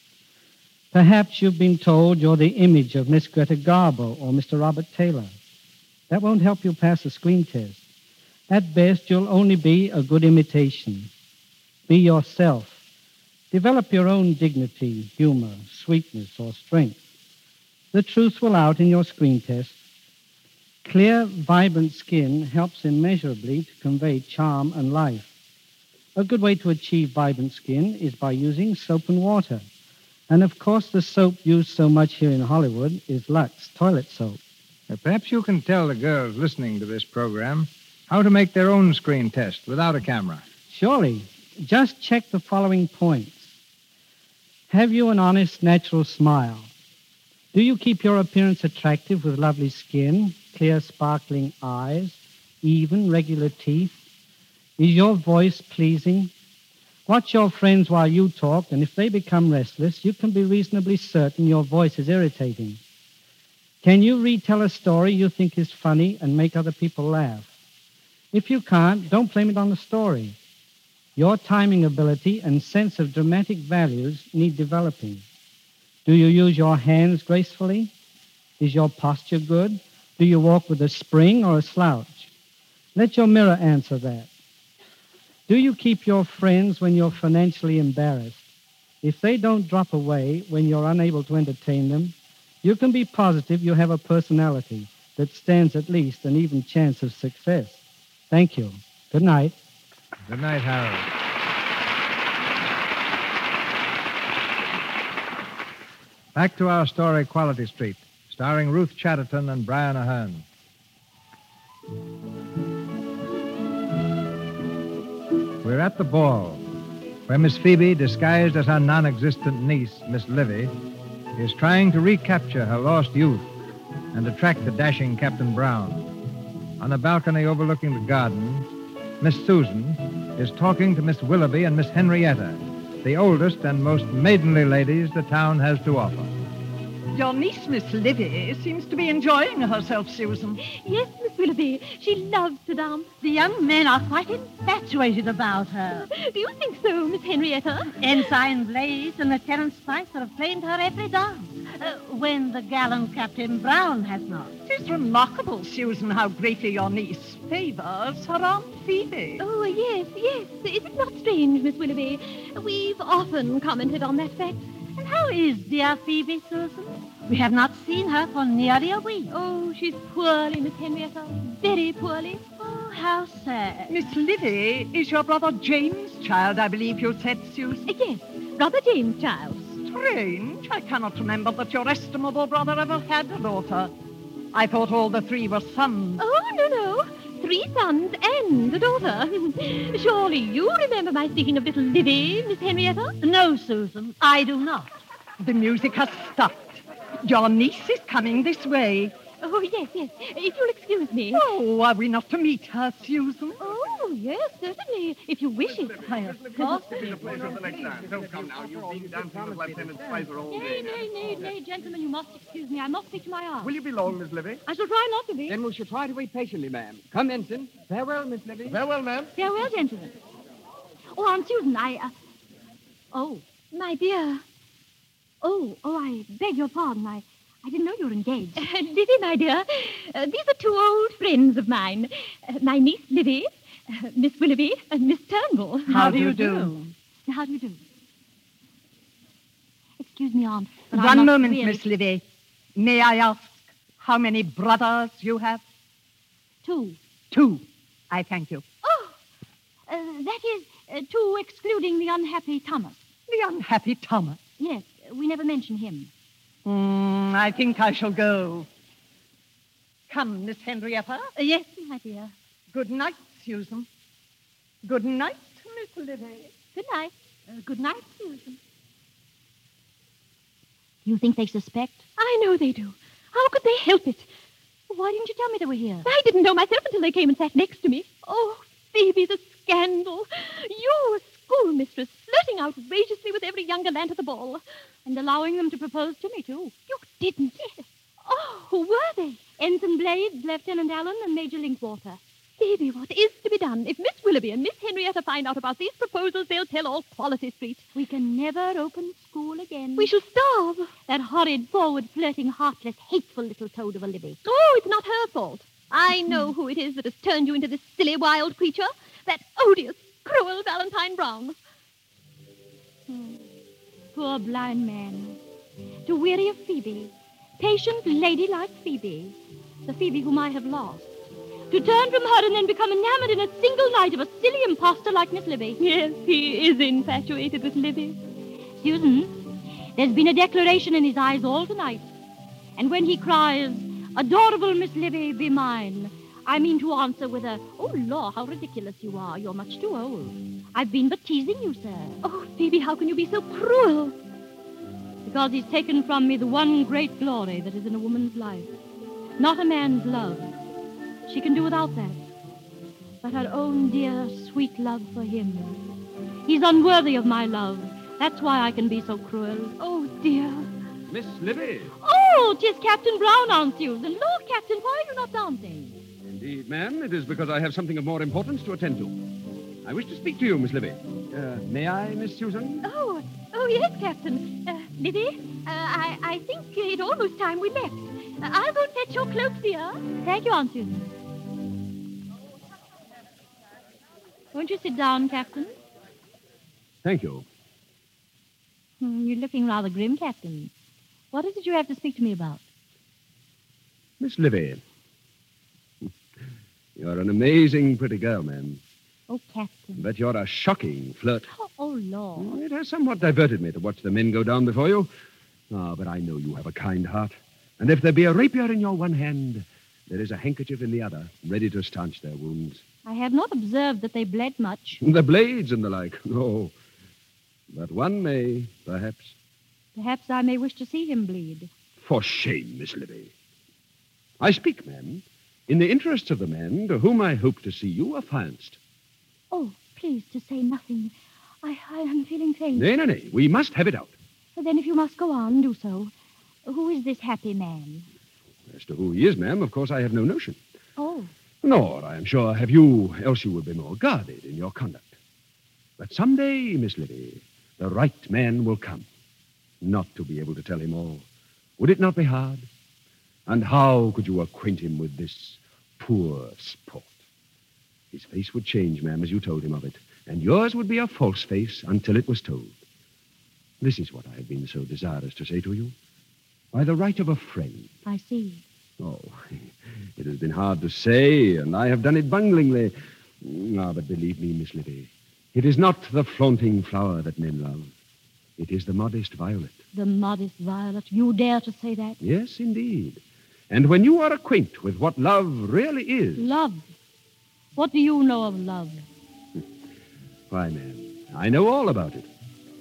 Perhaps you've been told you're the image of Miss Greta Garbo or Mister Robert Taylor. That won't help you pass a screen test. At best, you'll only be a good imitation. Be yourself. Develop your own dignity, humor, sweetness, or strength. The truth will out in your screen test. Clear, vibrant skin helps immeasurably to convey charm and life. A good way to achieve vibrant skin is by using soap and water. And, of course, the soap used so much here in Hollywood is Lux toilet soap. Now, perhaps you can tell the girls listening to this program how to make their own screen test without a camera. Surely. Just check the following points. Have you an honest, natural smile? Do you keep your appearance attractive with lovely skin, clear, sparkling eyes, even, regular teeth? Is your voice pleasing? Watch your friends while you talk, and if they become restless, you can be reasonably certain your voice is irritating. Can you retell a story you think is funny and make other people laugh? If you can't, don't blame it on the story. Your timing ability and sense of dramatic values need developing. Do you use your hands gracefully? Is your posture good? Do you walk with a spring or a slouch? Let your mirror answer that. Do you keep your friends when you're financially embarrassed? If they don't drop away when you're unable to entertain them, you can be positive you have a personality that stands at least an even chance of success. Thank you. Good night. Good night, Harold. Back to our story, Quality Street, starring Ruth Chatterton and Brian Ahern. We're at the ball, where Miss Phoebe, disguised as her non-existent niece, Miss Livy, is trying to recapture her lost youth and attract the dashing Captain Brown. On a balcony overlooking the garden, Miss Susan is talking to Miss Willoughby and Miss Henrietta, the oldest and most maidenly ladies the town has to offer. Your niece, Miss Livy, seems to be enjoying herself, Susan. Yes, Miss Willoughby. She loves to dance. The young men are quite infatuated about her. Do you think so, Miss Henrietta? Ensign Blaze and Lieutenant Spicer have claimed her every dance. uh, when the gallant Captain Brown has not. It's remarkable, Susan, how greatly your niece favors her Aunt Phoebe. Oh, yes, yes. Is it not strange, Miss Willoughby? We've often commented on that fact. And how is dear Phoebe, Susan? We have not seen her for nearly a week. Oh, she's poorly, Miss Henrietta. Very poorly. Oh, how sad. Miss Livy is your brother James' child, I believe you said, Susan. Uh, yes, brother James' child. Strange. I cannot remember that your estimable brother ever had a daughter. I thought all the three were sons. Oh, no, no. Three sons and a daughter. Surely you remember my speaking of little Livy, Miss Henrietta? No, Susan, I do not. The music has stopped. Your niece is coming this way. Oh, yes, yes. If you'll excuse me. Oh, are we not to meet her, Susan? Oh, yes, certainly. If you wish it. Why, of course. It'll be the pleasure of the next time. Don't come now. You've been dancing with Lieutenant Spicer all Nay, day. nay, nay, nay, gentlemen, you must excuse me. I must speak to my aunt. Will you be long, Miss Livy? I shall try not to be. Then we shall try to wait patiently, ma'am. Come, Ensign. Farewell, Miss Livy. Farewell, ma'am. Farewell, gentlemen. Oh, Aunt Susan, I... Uh... Oh, my dear. Oh, oh, I beg your pardon. I... I didn't know you were engaged. Uh, Livy, my dear, uh, these are two old friends of mine. Uh, my niece, Livy, uh, Miss Willoughby, and Miss Turnbull. How, How do you do? do? How do you do? Excuse me, Aunt. but I One must moment, really- Miss Livy. May I ask how many brothers you have? Two. Two. I thank you. Oh, uh, that is uh, two excluding the unhappy Thomas. The unhappy Thomas. Yes, we never mention him. Hmm, I think I shall go. Come, Miss Henrietta. Uh, yes, my dear. Good night, Susan. Good night, Miss Livy. Good night. Uh, good night, Susan. You think they suspect? I know they do. How could they help it? Why didn't you tell me they were here? I didn't know myself until they came and sat next to me. Oh, Phoebe, the scandal. You, a schoolmistress, flirting outrageously with every younger lad at the ball. And allowing them to propose to me, too. You didn't. Oh, who were they? Ensign Blades, Lieutenant Allen, and Major Linkwater. Phoebe, what is to be done? If Miss Willoughby and Miss Henrietta find out about these proposals, they'll tell all Quality Street. We can never open school again. We shall starve. That horrid, forward, flirting, heartless, hateful little toad of a Livy. Oh, it's not her fault. I know who it is that has turned you into this silly, wild creature. That odious, cruel Valentine Brown. Hmm. Poor blind man. To weary of Phoebe, patient, ladylike Phoebe, the Phoebe whom I have lost. To turn from her and then become enamored in a single night of a silly impostor like Miss Livy. Yes, he is infatuated with Livy. Susan, there's been a declaration in his eyes all tonight. And when he cries, "Adorable Miss Livy, be mine," I mean to answer with a, "Oh, law, how ridiculous you are. You're much too old. I've been but teasing you, sir." Oh, Phoebe, how can you be so cruel? Because he's taken from me the one great glory that is in a woman's life. Not a man's love. She can do without that. But her own dear, sweet love for him. He's unworthy of my love. That's why I can be so cruel. Oh, dear. Miss Livy. Oh, 'tis Captain Brown, Aunt Susan. Lord, Captain, why are you not dancing? Indeed, ma'am, it is because I have something of more importance to attend to. I wish to speak to you, Miss Livy. Uh, may I, Miss Susan? Oh, oh, yes, Captain. Uh, Livy, uh, I, I think it's almost time we left. Uh, I'll go fetch your cloak, dear. Thank you, Aunt Susan. Won't you sit down, Captain? Thank you. Hmm, you're looking rather grim, Captain. What is it you have to speak to me about? Miss Livy. You're an amazing pretty girl, ma'am. Oh, Captain. But you're a shocking flirt. Oh, oh, Lord. It has somewhat diverted me to watch the men go down before you. Ah, but I know you have a kind heart. And if there be a rapier in your one hand, there is a handkerchief in the other, ready to stanch their wounds. I have not observed that they bled much. The blades and the like, no. But one may, perhaps. Perhaps I may wish to see him bleed. For shame, Miss Livy. I speak, ma'am, in the interests of the men to whom I hope to see you affianced. Oh, please, to say nothing. I, I am feeling faint. Nay, nay, nay. We must have it out. Then if you must go on, do so. Who is this happy man? As to who he is, ma'am, of course I have no notion. Oh. Nor, I am sure, have you, else you would be more guarded in your conduct. But someday, Miss Livy, the right man will come. Not to be able to tell him all. Would it not be hard? And how could you acquaint him with this poor sport? His face would change, ma'am, as you told him of it, and yours would be a false face until it was told. This is what I have been so desirous to say to you. By the right of a friend. I see. Oh, it has been hard to say, and I have done it bunglingly. Ah, but believe me, Miss Libby, it is not the flaunting flower that men love. It is the modest violet. The modest violet. You dare to say that? Yes, indeed. And when you are acquainted with what love really is... Love? What do you know of love? Why, ma'am, I know all about it.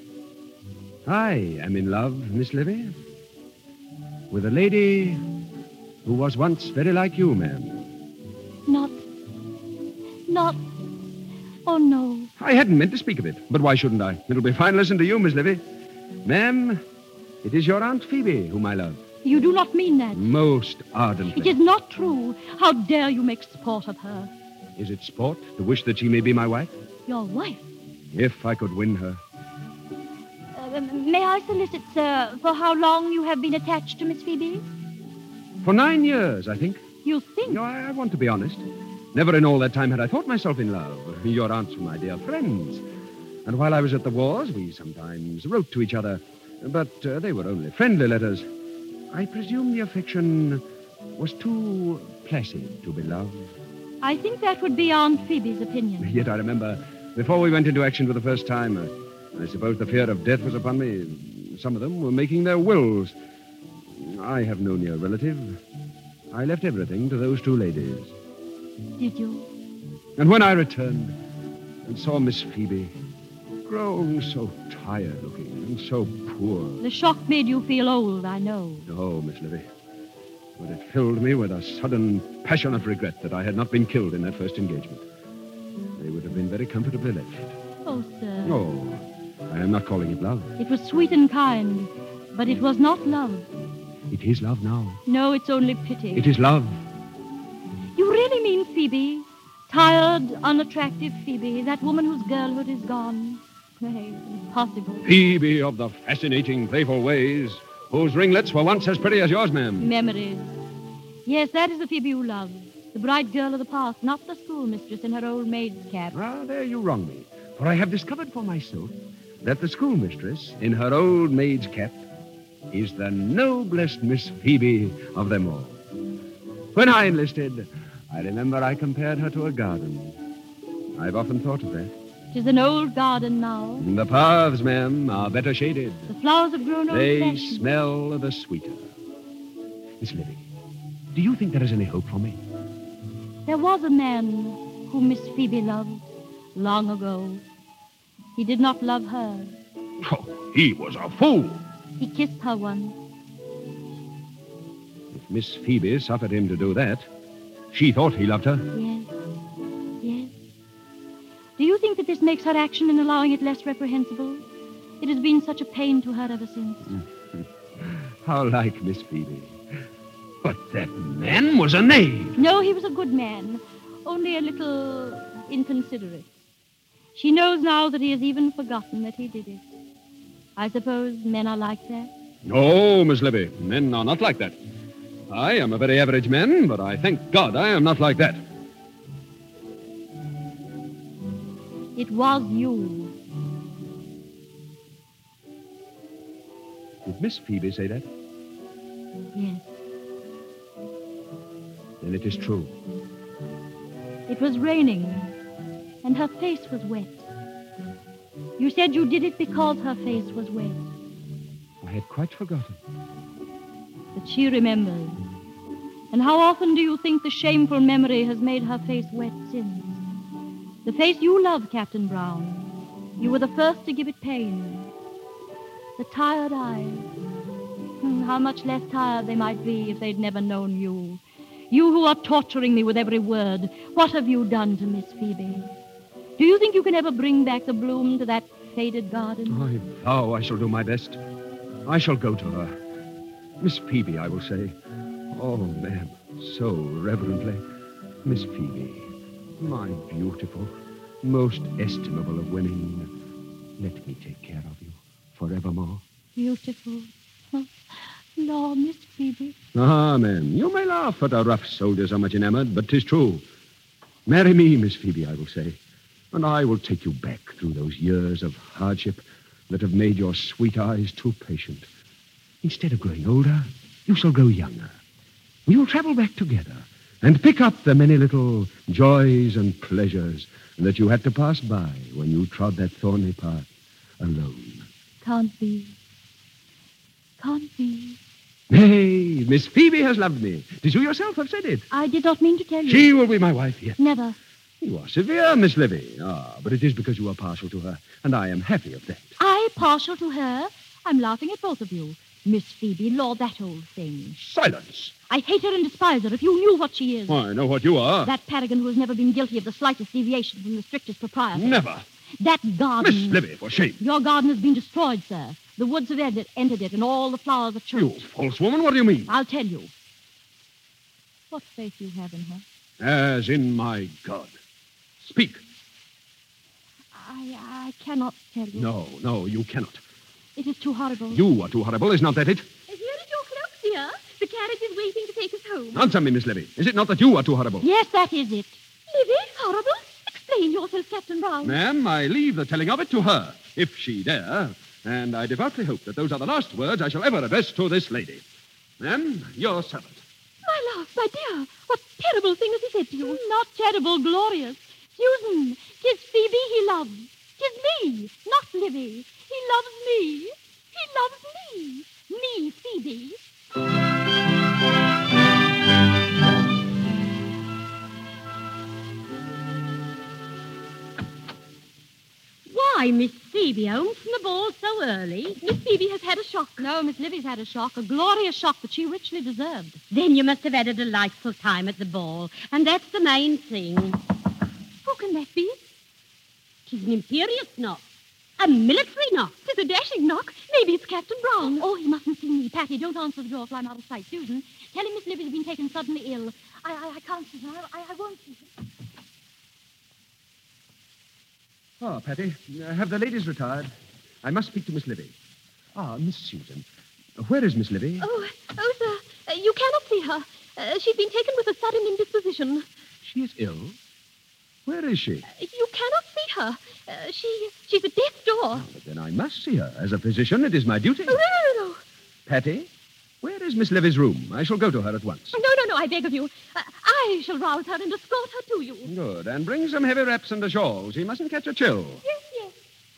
I am in love, Miss Libby, with a lady who was once very like you, ma'am. Not... Not... Oh, no. I hadn't meant to speak of it, but why shouldn't I? It'll be fine listen to you, Miss Libby. Ma'am, it is your Aunt Phoebe whom I love. You do not mean that. Most ardently. It is not true. How dare you make sport of her? Is it sport to wish that she may be my wife? Your wife? If I could win her. Uh, may I solicit, sir, for how long you have been attached to Miss Phoebe? For nine years, I think. You think? No, I, I want to be honest. Never in all that time had I thought myself in love. Your aunts were my dear friends. And while I was at the wars, we sometimes wrote to each other. But uh, they were only friendly letters. I presume the affection was too placid to be love. I think that would be Aunt Phoebe's opinion. Yet I remember, before we went into action for the first time, uh, I suppose the fear of death was upon me. Some of them were making their wills. I have no near relative. I left everything to those two ladies. Did you? And when I returned and saw Miss Phoebe grown so tired-looking and so poor... The shock made you feel old, I know. Oh, Miss Libby. But it filled me with a sudden, passionate regret that I had not been killed in that first engagement. They would have been very comfortably left. Oh, sir. Oh, I am not calling it love. It was sweet and kind, but it was not love. It is love now. No, it's only pity. It is love. You really mean Phoebe? Tired, unattractive Phoebe, that woman whose girlhood is gone? Nay, impossible. Phoebe of the fascinating, playful ways, whose ringlets were once as pretty as yours, ma'am. Memories. Yes, that is the Phoebe you love. The bright girl of the past, not the schoolmistress in her old maid's cap. Ah, there you wrong me. For I have discovered for myself that the schoolmistress in her old maid's cap is the noblest Miss Phoebe of them all. When I enlisted, I remember I compared her to a garden. I've often thought of that. It is an old garden now. The paths, ma'am, are better shaded. The flowers have grown They old-fashioned. smell the sweeter. Miss Libby, do you think there is any hope for me? There was a man whom Miss Phoebe loved long ago. He did not love her. Oh, he was a fool. He kissed her once. If Miss Phoebe suffered him to do that, she thought he loved her. Yes. Yes. Do you think that this makes her action in allowing it less reprehensible? It has been such a pain to her ever since. How like Miss Phoebe. But that man was a knave. No, he was a good man, only a little inconsiderate. She knows now that he has even forgotten that he did it. I suppose men are like that? No, Miss Libby, men are not like that. I am a very average man, but I thank God I am not like that. It was you. Did Miss Phoebe say that? Yes. Then it is true. It was raining, and her face was wet. You said you did it because her face was wet. I had quite forgotten. But she remembered. And how often do you think the shameful memory has made her face wet since? The face you love, Captain Brown. You were the first to give it pain. The tired eyes. Hmm, how much less tired they might be if they'd never known you. You who are torturing me with every word. What have you done to Miss Phoebe? Do you think you can ever bring back the bloom to that faded garden? I vow I shall do my best. I shall go to her. Miss Phoebe, I will say. Oh, ma'am, so reverently. Miss Phoebe, my beautiful, most estimable of women, let me take care of you forevermore. Beautiful. Law, Miss Phoebe. Ah, men, you may laugh at a rough soldier so much enamored, but 'tis true. Marry me, Miss Phoebe, I will say, and I will take you back through those years of hardship that have made your sweet eyes too patient. Instead of growing older, you shall grow younger. We will travel back together and pick up the many little joys and pleasures that you had to pass by when you trod that thorny path alone. Can't be. Can't be. Nay, Miss Phoebe has loved me. Did you yourself have said it? I did not mean to tell you. She will be my wife, yes. Never. You are severe, Miss Livy. Ah, but it is because you are partial to her, and I am happy of that. I partial to her? I'm laughing at both of you. Miss Phoebe, Lord, that old thing. Silence. I hate her and despise her if you knew what she is. I know what you are. That paragon who has never been guilty of the slightest deviation from the strictest propriety. Never. That garden. Miss Livy, for shame. Your garden has been destroyed, sir. The woods have entered, entered it, and all the flowers are choked. You false woman, what do you mean? I'll tell you. What faith you have in her? As in my God. Speak. I, I cannot tell you. No, no, you cannot. It is too horrible. You are too horrible, is not that it? Here is your cloak, dear. The carriage is waiting to take us home. Answer me, Miss Livy. Is it not that you are too horrible? Yes, that is it. Livy, horrible? Explain yourself, Captain Brown. Ma'am, I leave the telling of it to her, if she dare. And I devoutly hope that those are the last words I shall ever address to this lady. Ma'am, your servant. My love, my dear, what terrible thing has he said to you? Not terrible, glorious. Susan, 'tis Phoebe he loves. 'Tis me, not Livy. He loves me. He loves me. Me, Phoebe. Why, Miss Phoebe, home from the ball so early? Miss Phoebe has had a shock. No, Miss Livy's had a shock, a glorious shock that she richly deserved. Then you must have had a delightful time at the ball, and that's the main thing. Who can that be? Tis an imperious knock. A military knock. Tis a dashing knock. Maybe it's Captain Brown. Oh, he mustn't see me. Patty, don't answer the door till I'm out of sight. Susan, tell him Miss Livy's been taken suddenly ill. I, I, I can't see her. I, I won't see her. Ah, Patty, uh, have the ladies retired? I must speak to Miss Livy. Ah, Miss Susan. Where is Miss Livy? Oh, oh, sir, uh, you cannot see her. Uh, she's been taken with a sudden indisposition. She is ill? Where is she? Uh, you cannot see her. Uh, she, she's at death's door. Oh, but then I must see her. As a physician, it is my duty. Oh, no, no, no, no. Patty, where is Miss Livy's room? I shall go to her at once. No, no, no, I beg of you. Uh, I shall rouse her and escort her to you. Good. And bring some heavy wraps and a shawl. She mustn't catch a chill. Yes, yes.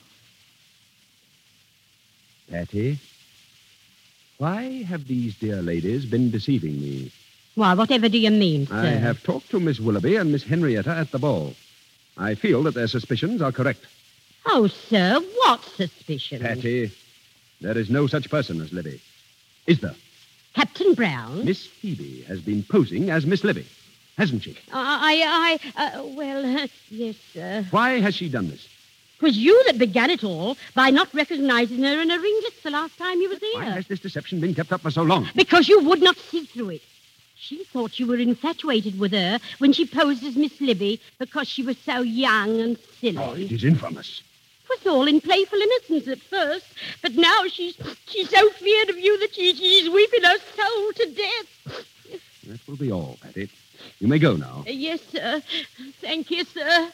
Patty, why have these dear ladies been deceiving me? Why, whatever do you mean, sir? I have talked to Miss Willoughby and Miss Henrietta at the ball. I feel that their suspicions are correct. Oh, sir, what suspicion? Patty, there is no such person as Livy. Is there? Captain Brown? Miss Phoebe has been posing as Miss Livy, hasn't she? I, I, uh, well, uh, yes, sir. Why has she done this? It was you that began it all by not recognizing her in her ringlets the last time you were there. Why has this deception been kept up for so long? Because you would not see through it. She thought you were infatuated with her when she posed as Miss Livy because she was so young and silly. Oh, it is infamous. It was all in playful innocence at first, but now she's she's so feared of you that she, she's weeping her soul to death. That will be all, Patty. You may go now. Uh, yes, sir. Thank you, sir.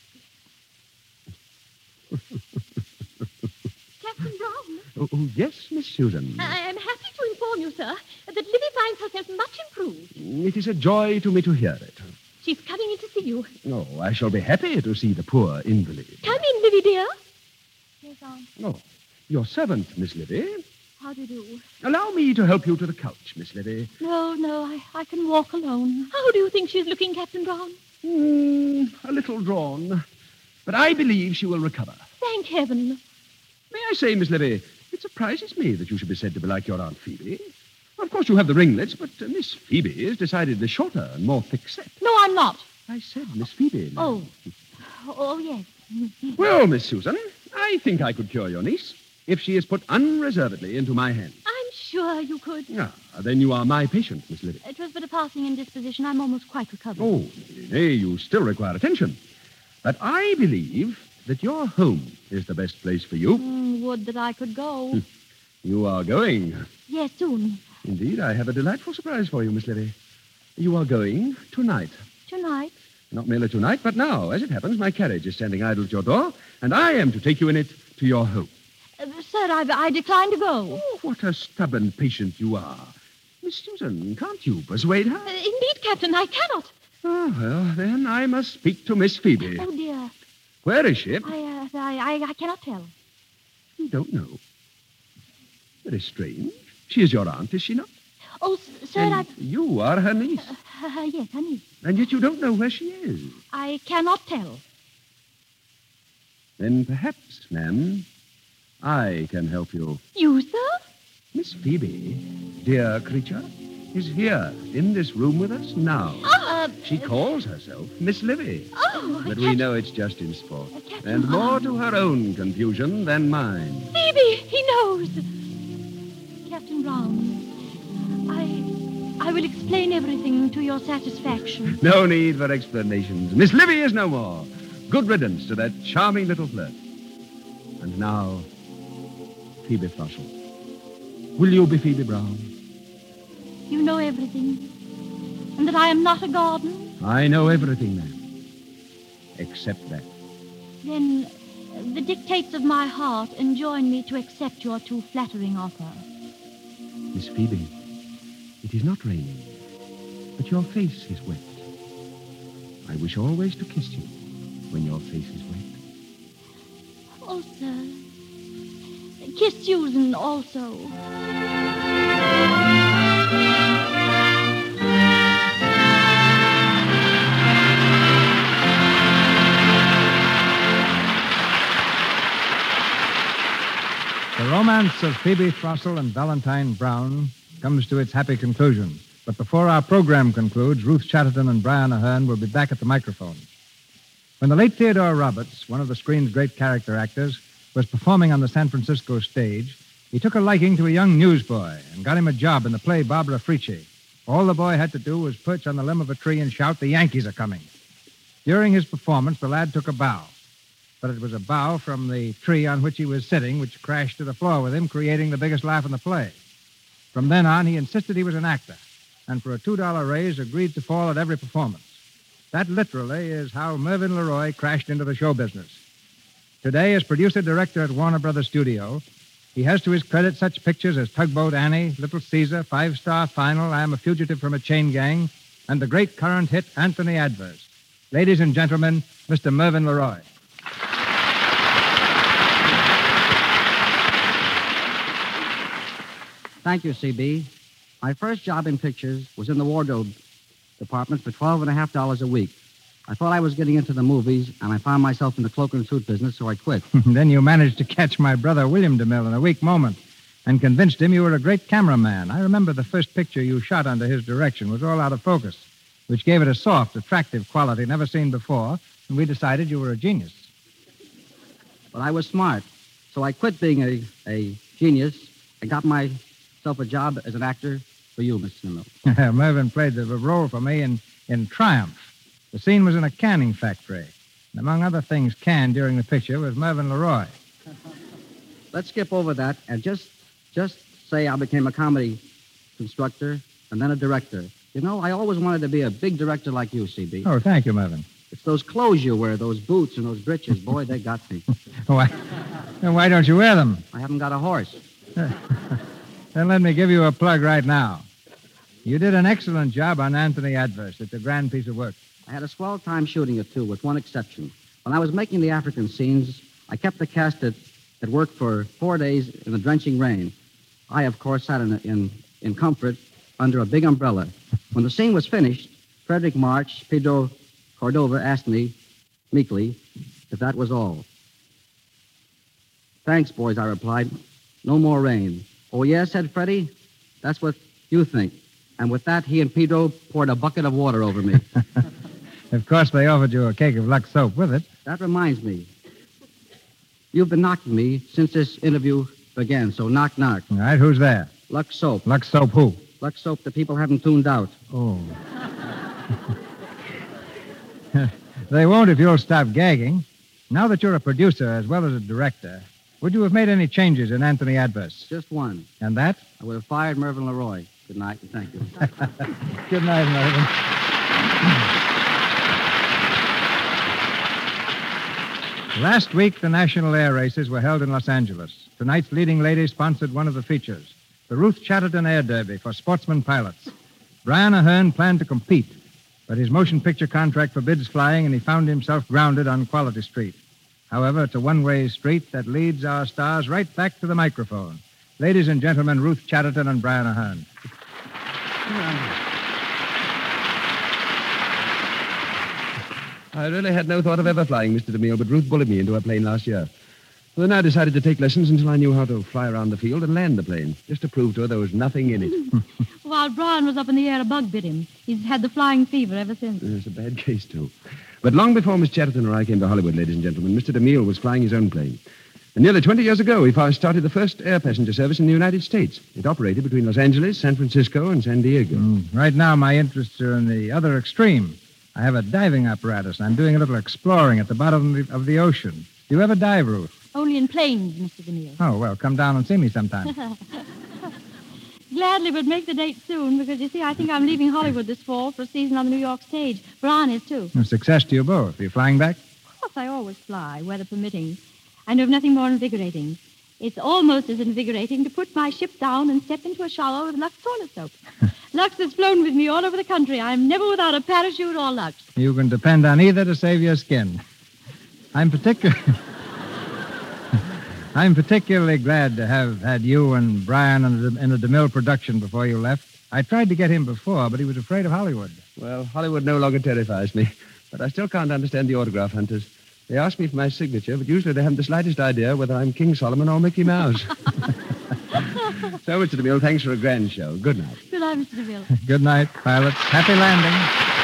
Captain Brown. Oh, oh, yes, Miss Susan. I am happy to inform you, sir, that Livy finds herself much improved. It is a joy to me to hear it. She's coming in to see you. Oh, I shall be happy to see the poor invalid. Come in, Livy, dear. Yes, Aunt. Oh, your servant, Miss Livy. How do you do? Allow me to help you to the couch, Miss Livy. No, no, I, I can walk alone. How do you think she's looking, Captain Brown? Hmm, a little drawn. But I believe she will recover. Thank heaven. May I say, Miss Livy, it surprises me that you should be said to be like your Aunt Phoebe. Of course, you have the ringlets, but uh, Miss Phoebe is decidedly shorter and more thick-set. No, I'm not. I said Miss Phoebe. Oh. Oh, yes. Well, Miss Susan, I think I could cure your niece if she is put unreservedly into my hands. I'm sure you could. Ah, then you are my patient, Miss Livy. It was but a passing indisposition. I'm almost quite recovered. Oh, nay, you still require attention. But I believe that your home is the best place for you. Mm, would that I could go. You are going. Yes, soon. Indeed, I have a delightful surprise for you, Miss Libby. You are going tonight. Tonight? Not merely tonight, but now. As it happens, my carriage is standing idle at your door, and I am to take you in it to your home. Uh, sir, I, I decline to go. Oh, what a stubborn patient you are. Miss Susan, can't you persuade her? Uh, indeed, Captain, I cannot. Oh, well, then I must speak to Miss Phoebe. Oh, dear. Where is she? I, uh, I, I, I cannot tell. You don't know. Very strange. She is your aunt, is she not? Oh, s- sir, and I... you are her niece. Uh, uh, yes, her niece. And yet you don't know where she is. I cannot tell. Then perhaps, ma'am, I can help you. You, sir? Miss Phoebe, dear creature, is here in this room with us now. Uh, she calls herself Miss Livy. Oh, But we know it's just in sport. And more to her own confusion than mine. Phoebe, he knows. Captain Brown, I, I will explain everything to your satisfaction. No need for explanations. Miss Livy is no more. Good riddance to that charming little flirt. And now, Phoebe Frossel. Will you be Phoebe Brown? You know everything. And that I am not a garden? I know everything, ma'am. Except that. Then uh, the dictates of my heart enjoin me to accept your too flattering offer. Miss Phoebe, it is not raining, but your face is wet. I wish always to kiss you when your face is wet. Oh, sir. Kiss Susan also. The romance of Phoebe Frossel and Valentine Brown comes to its happy conclusion. But before our program concludes, Ruth Chatterton and Brian Ahern will be back at the microphone. When the late Theodore Roberts, one of the screen's great character actors, was performing on the San Francisco stage, he took a liking to a young newsboy and got him a job in the play Barbara Frietchie. All the boy had to do was perch on the limb of a tree and shout, "The Yankees are coming." During his performance, the lad took a bow. But it was a bough from the tree on which he was sitting, which crashed to the floor with him, creating the biggest laugh in the play. From then on, he insisted he was an actor, and for a two dollar raise, agreed to fall at every performance. That literally is how Mervyn LeRoy crashed into the show business. Today, as producer-director at Warner Brothers Studio, he has to his credit such pictures as Tugboat Annie, Little Caesar, Five Star Final, I Am a Fugitive from a Chain Gang, and the great current hit Anthony Adverse. Ladies and gentlemen, Mister Mervyn LeRoy. Thank you, C B. My first job in pictures was in the wardrobe department for twelve and a half dollars a week. I thought I was getting into the movies, and I found myself in the cloak and suit business, so I quit. Then you managed to catch my brother William DeMille in a weak moment and convinced him you were a great cameraman. I remember the first picture you shot under his direction was all out of focus, which gave it a soft, attractive quality never seen before, and we decided you were a genius. But I was smart, so I quit being a, a genius and got myself a job as an actor for you, Mister DeMille. Mervyn played the role for me in, in Triumph. The scene was in a canning factory. And among other things canned during the picture was Mervyn LeRoy. Let's skip over that and just just say I became a comedy constructor and then a director. You know, I always wanted to be a big director like you, C B. Oh, thank you, Mervyn. It's those clothes you wear, those boots and those breeches. Boy, they got me. Why, why don't you wear them? I haven't got a horse. Then let me give you a plug right now. You did an excellent job on Anthony Adverse. It's a grand piece of work. I had a swell time shooting it, too, with one exception. When I was making the African scenes, I kept the cast that, that worked for four days in the drenching rain. I, of course, sat in, in, in comfort under a big umbrella. When the scene was finished, Frederick March, Pedro Cordova asked me, meekly, if that was all. Thanks, boys, I replied. No more rain. Oh, yes, said Freddie. That's what you think. And with that, he and Pedro poured a bucket of water over me. Of course, they offered you a cake of Lux soap with it. That reminds me. You've been knocking me since this interview began, so knock, knock. All right, who's there? Lux soap. Lux soap who? Lux soap the people haven't tuned out. Oh. They won't if you'll stop gagging. Now that you're a producer as well as a director, would you have made any changes in Anthony Adverse? Just one. And that? I would have fired Mervyn LeRoy. Good night, and thank you. Good night, Mervyn. Last week, the national air races were held in Los Angeles. Tonight's leading lady sponsored one of the features, the Ruth Chatterton Air Derby for sportsman pilots. Brian Ahern planned to compete, but his motion picture contract forbids flying, and he found himself grounded on Quality Street. However, it's a one-way street that leads our stars right back to the microphone. Ladies and gentlemen, Ruth Chatterton and Brian Ahern. I really had no thought of ever flying, Mister DeMille, but Ruth bullied me into her plane last year. Well, then I decided to take lessons until I knew how to fly around the field and land the plane, just to prove to her there was nothing in it. While Brian was up in the air, a bug bit him. He's had the flying fever ever since. It's a bad case, too. But long before Miss Chatterton or I came to Hollywood, ladies and gentlemen, Mister DeMille was flying his own plane. And nearly twenty years ago, he started the first air passenger service in the United States. It operated between Los Angeles, San Francisco, and San Diego. Mm, right now, my interests are in the other extreme. I have a diving apparatus. I'm doing a little exploring at the bottom of the, of the ocean. Do you ever dive, Ruth? Only in planes, Mister DeMille. Oh, well, come down and see me sometime. Gladly, but make the date soon, because, you see, I think I'm leaving Hollywood this fall for a season on the New York stage. Brian is, too. Well, success to you both. Are you flying back? Of course, I always fly, weather permitting. I know of nothing more invigorating. It's almost as invigorating to put my ship down and step into a shower with Lux toilet soap. Lux has flown with me all over the country. I'm never without a parachute or Lux. You can depend on either to save your skin. I'm particular... I'm particularly glad to have had you and Brian in a, in a DeMille production before you left. I tried to get him before, but he was afraid of Hollywood. Well, Hollywood no longer terrifies me, but I still can't understand the autograph hunters. They ask me for my signature, but usually they haven't the slightest idea whether I'm King Solomon or Mickey Mouse. So, Mister DeMille, thanks for a grand show. Good night. Good night, Mister DeMille. Good night, pilots. Happy landing.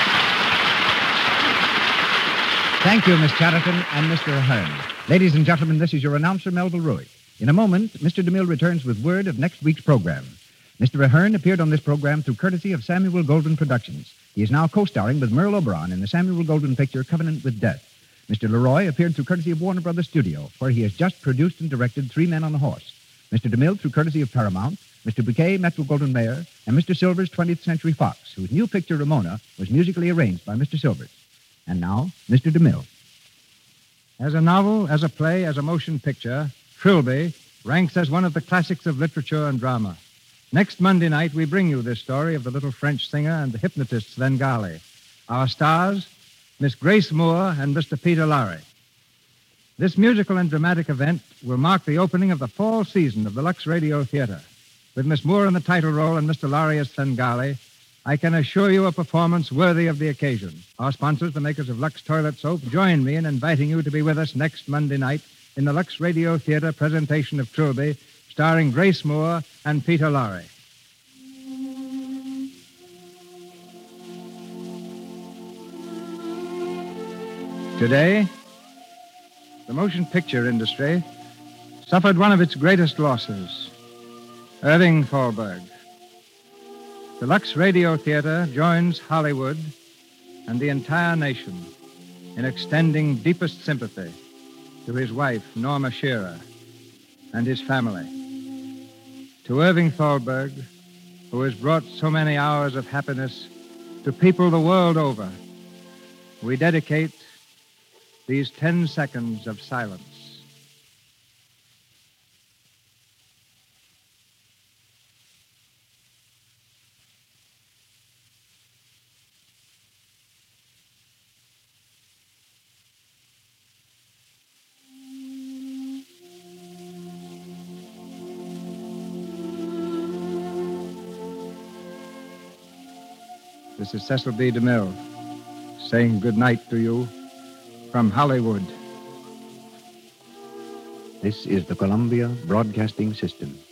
Thank you, Miss Chatterton and Mister Ahern. Ladies and gentlemen, this is your announcer, Melville Ruick. In a moment, Mister DeMille returns with word of next week's program. Mister Ahern appeared on this program through courtesy of Samuel Goldwyn Productions. He is now co-starring with Merle Oberon in the Samuel Goldwyn picture Covenant with Death. Mister Leroy appeared through courtesy of Warner Brothers Studio, where he has just produced and directed Three Men on a Horse. Mister DeMille through courtesy of Paramount, Mister Bouquet, Metro-Goldwyn-Mayer, and Mister Silvers, twentieth Century Fox, whose new picture, Ramona, was musically arranged by Mister Silvers. And now, Mister DeMille. As a novel, as a play, as a motion picture, Trilby ranks as one of the classics of literature and drama. Next Monday night, we bring you this story of the little French singer and the hypnotist Svengali. Our stars, Miss Grace Moore and Mister Peter Lorre. This musical and dramatic event will mark the opening of the fall season of the Lux Radio Theater. With Miss Moore in the title role and Mister Lorre as Svengali, I can assure you a performance worthy of the occasion. Our sponsors, the makers of Lux Toilet Soap, join me in inviting you to be with us next Monday night in the Lux Radio Theater presentation of Trilby, starring Grace Moore and Peter Lorre. Today, the motion picture industry suffered one of its greatest losses, Irving Thalberg. The Lux Radio Theater joins Hollywood and the entire nation in extending deepest sympathy to his wife, Norma Shearer, and his family. To Irving Thalberg, who has brought so many hours of happiness to people the world over, we dedicate these ten seconds of silence. This is Cecil B. DeMille saying good night to you from Hollywood. This is the Columbia Broadcasting System.